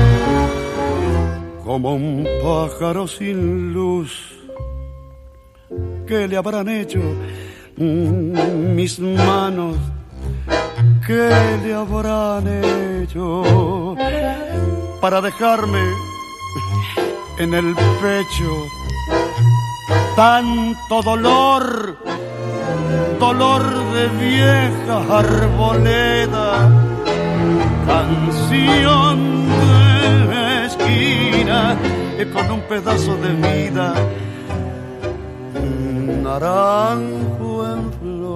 como un pájaro sin luz. ¿Qué le habrán hecho mis manos? ¿Qué le habrán hecho para dejarme en el pecho tanto dolor? Dolor de vieja arboleda, canción de esquina, con un pedazo de vida, naranjo en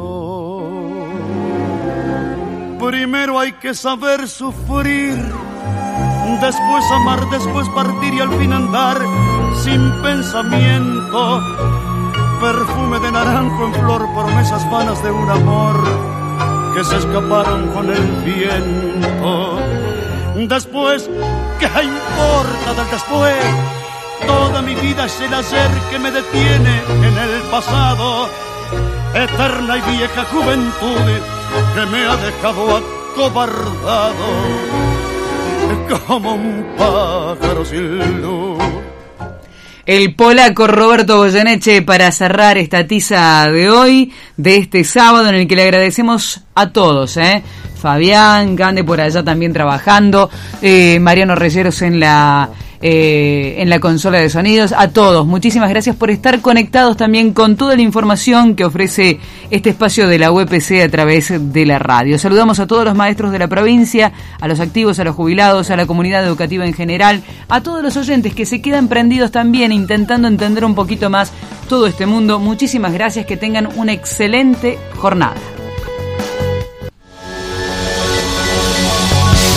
flor. Primero hay que saber sufrir, después amar, después partir y al fin andar sin pensamiento. perfume de naranjo en flor, promesas vanas de un amor que se escaparon con el viento. Después, ¿qué importa del después? Toda mi vida es el ayer que me detiene en el pasado, eterna y vieja juventud que me ha dejado acobardado como un pájaro sin luz. El polaco Roberto Goyeneche para cerrar esta tiza de hoy, de este sábado, en el que le agradecemos a todos, Fabián, Gande por allá también trabajando, Mariano Reyeros en la consola de sonidos, a todos, muchísimas gracias por estar conectados también con toda la información que ofrece este espacio de la UPC a través de la radio. Saludamos a todos los maestros de la provincia, a los activos, a los jubilados, a la comunidad educativa en general, a todos los oyentes que se quedan prendidos también intentando entender un poquito más todo este mundo. Muchísimas gracias, que tengan una excelente jornada.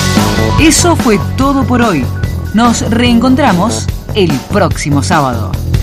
Eso fue todo por hoy. Nos reencontramos el próximo sábado.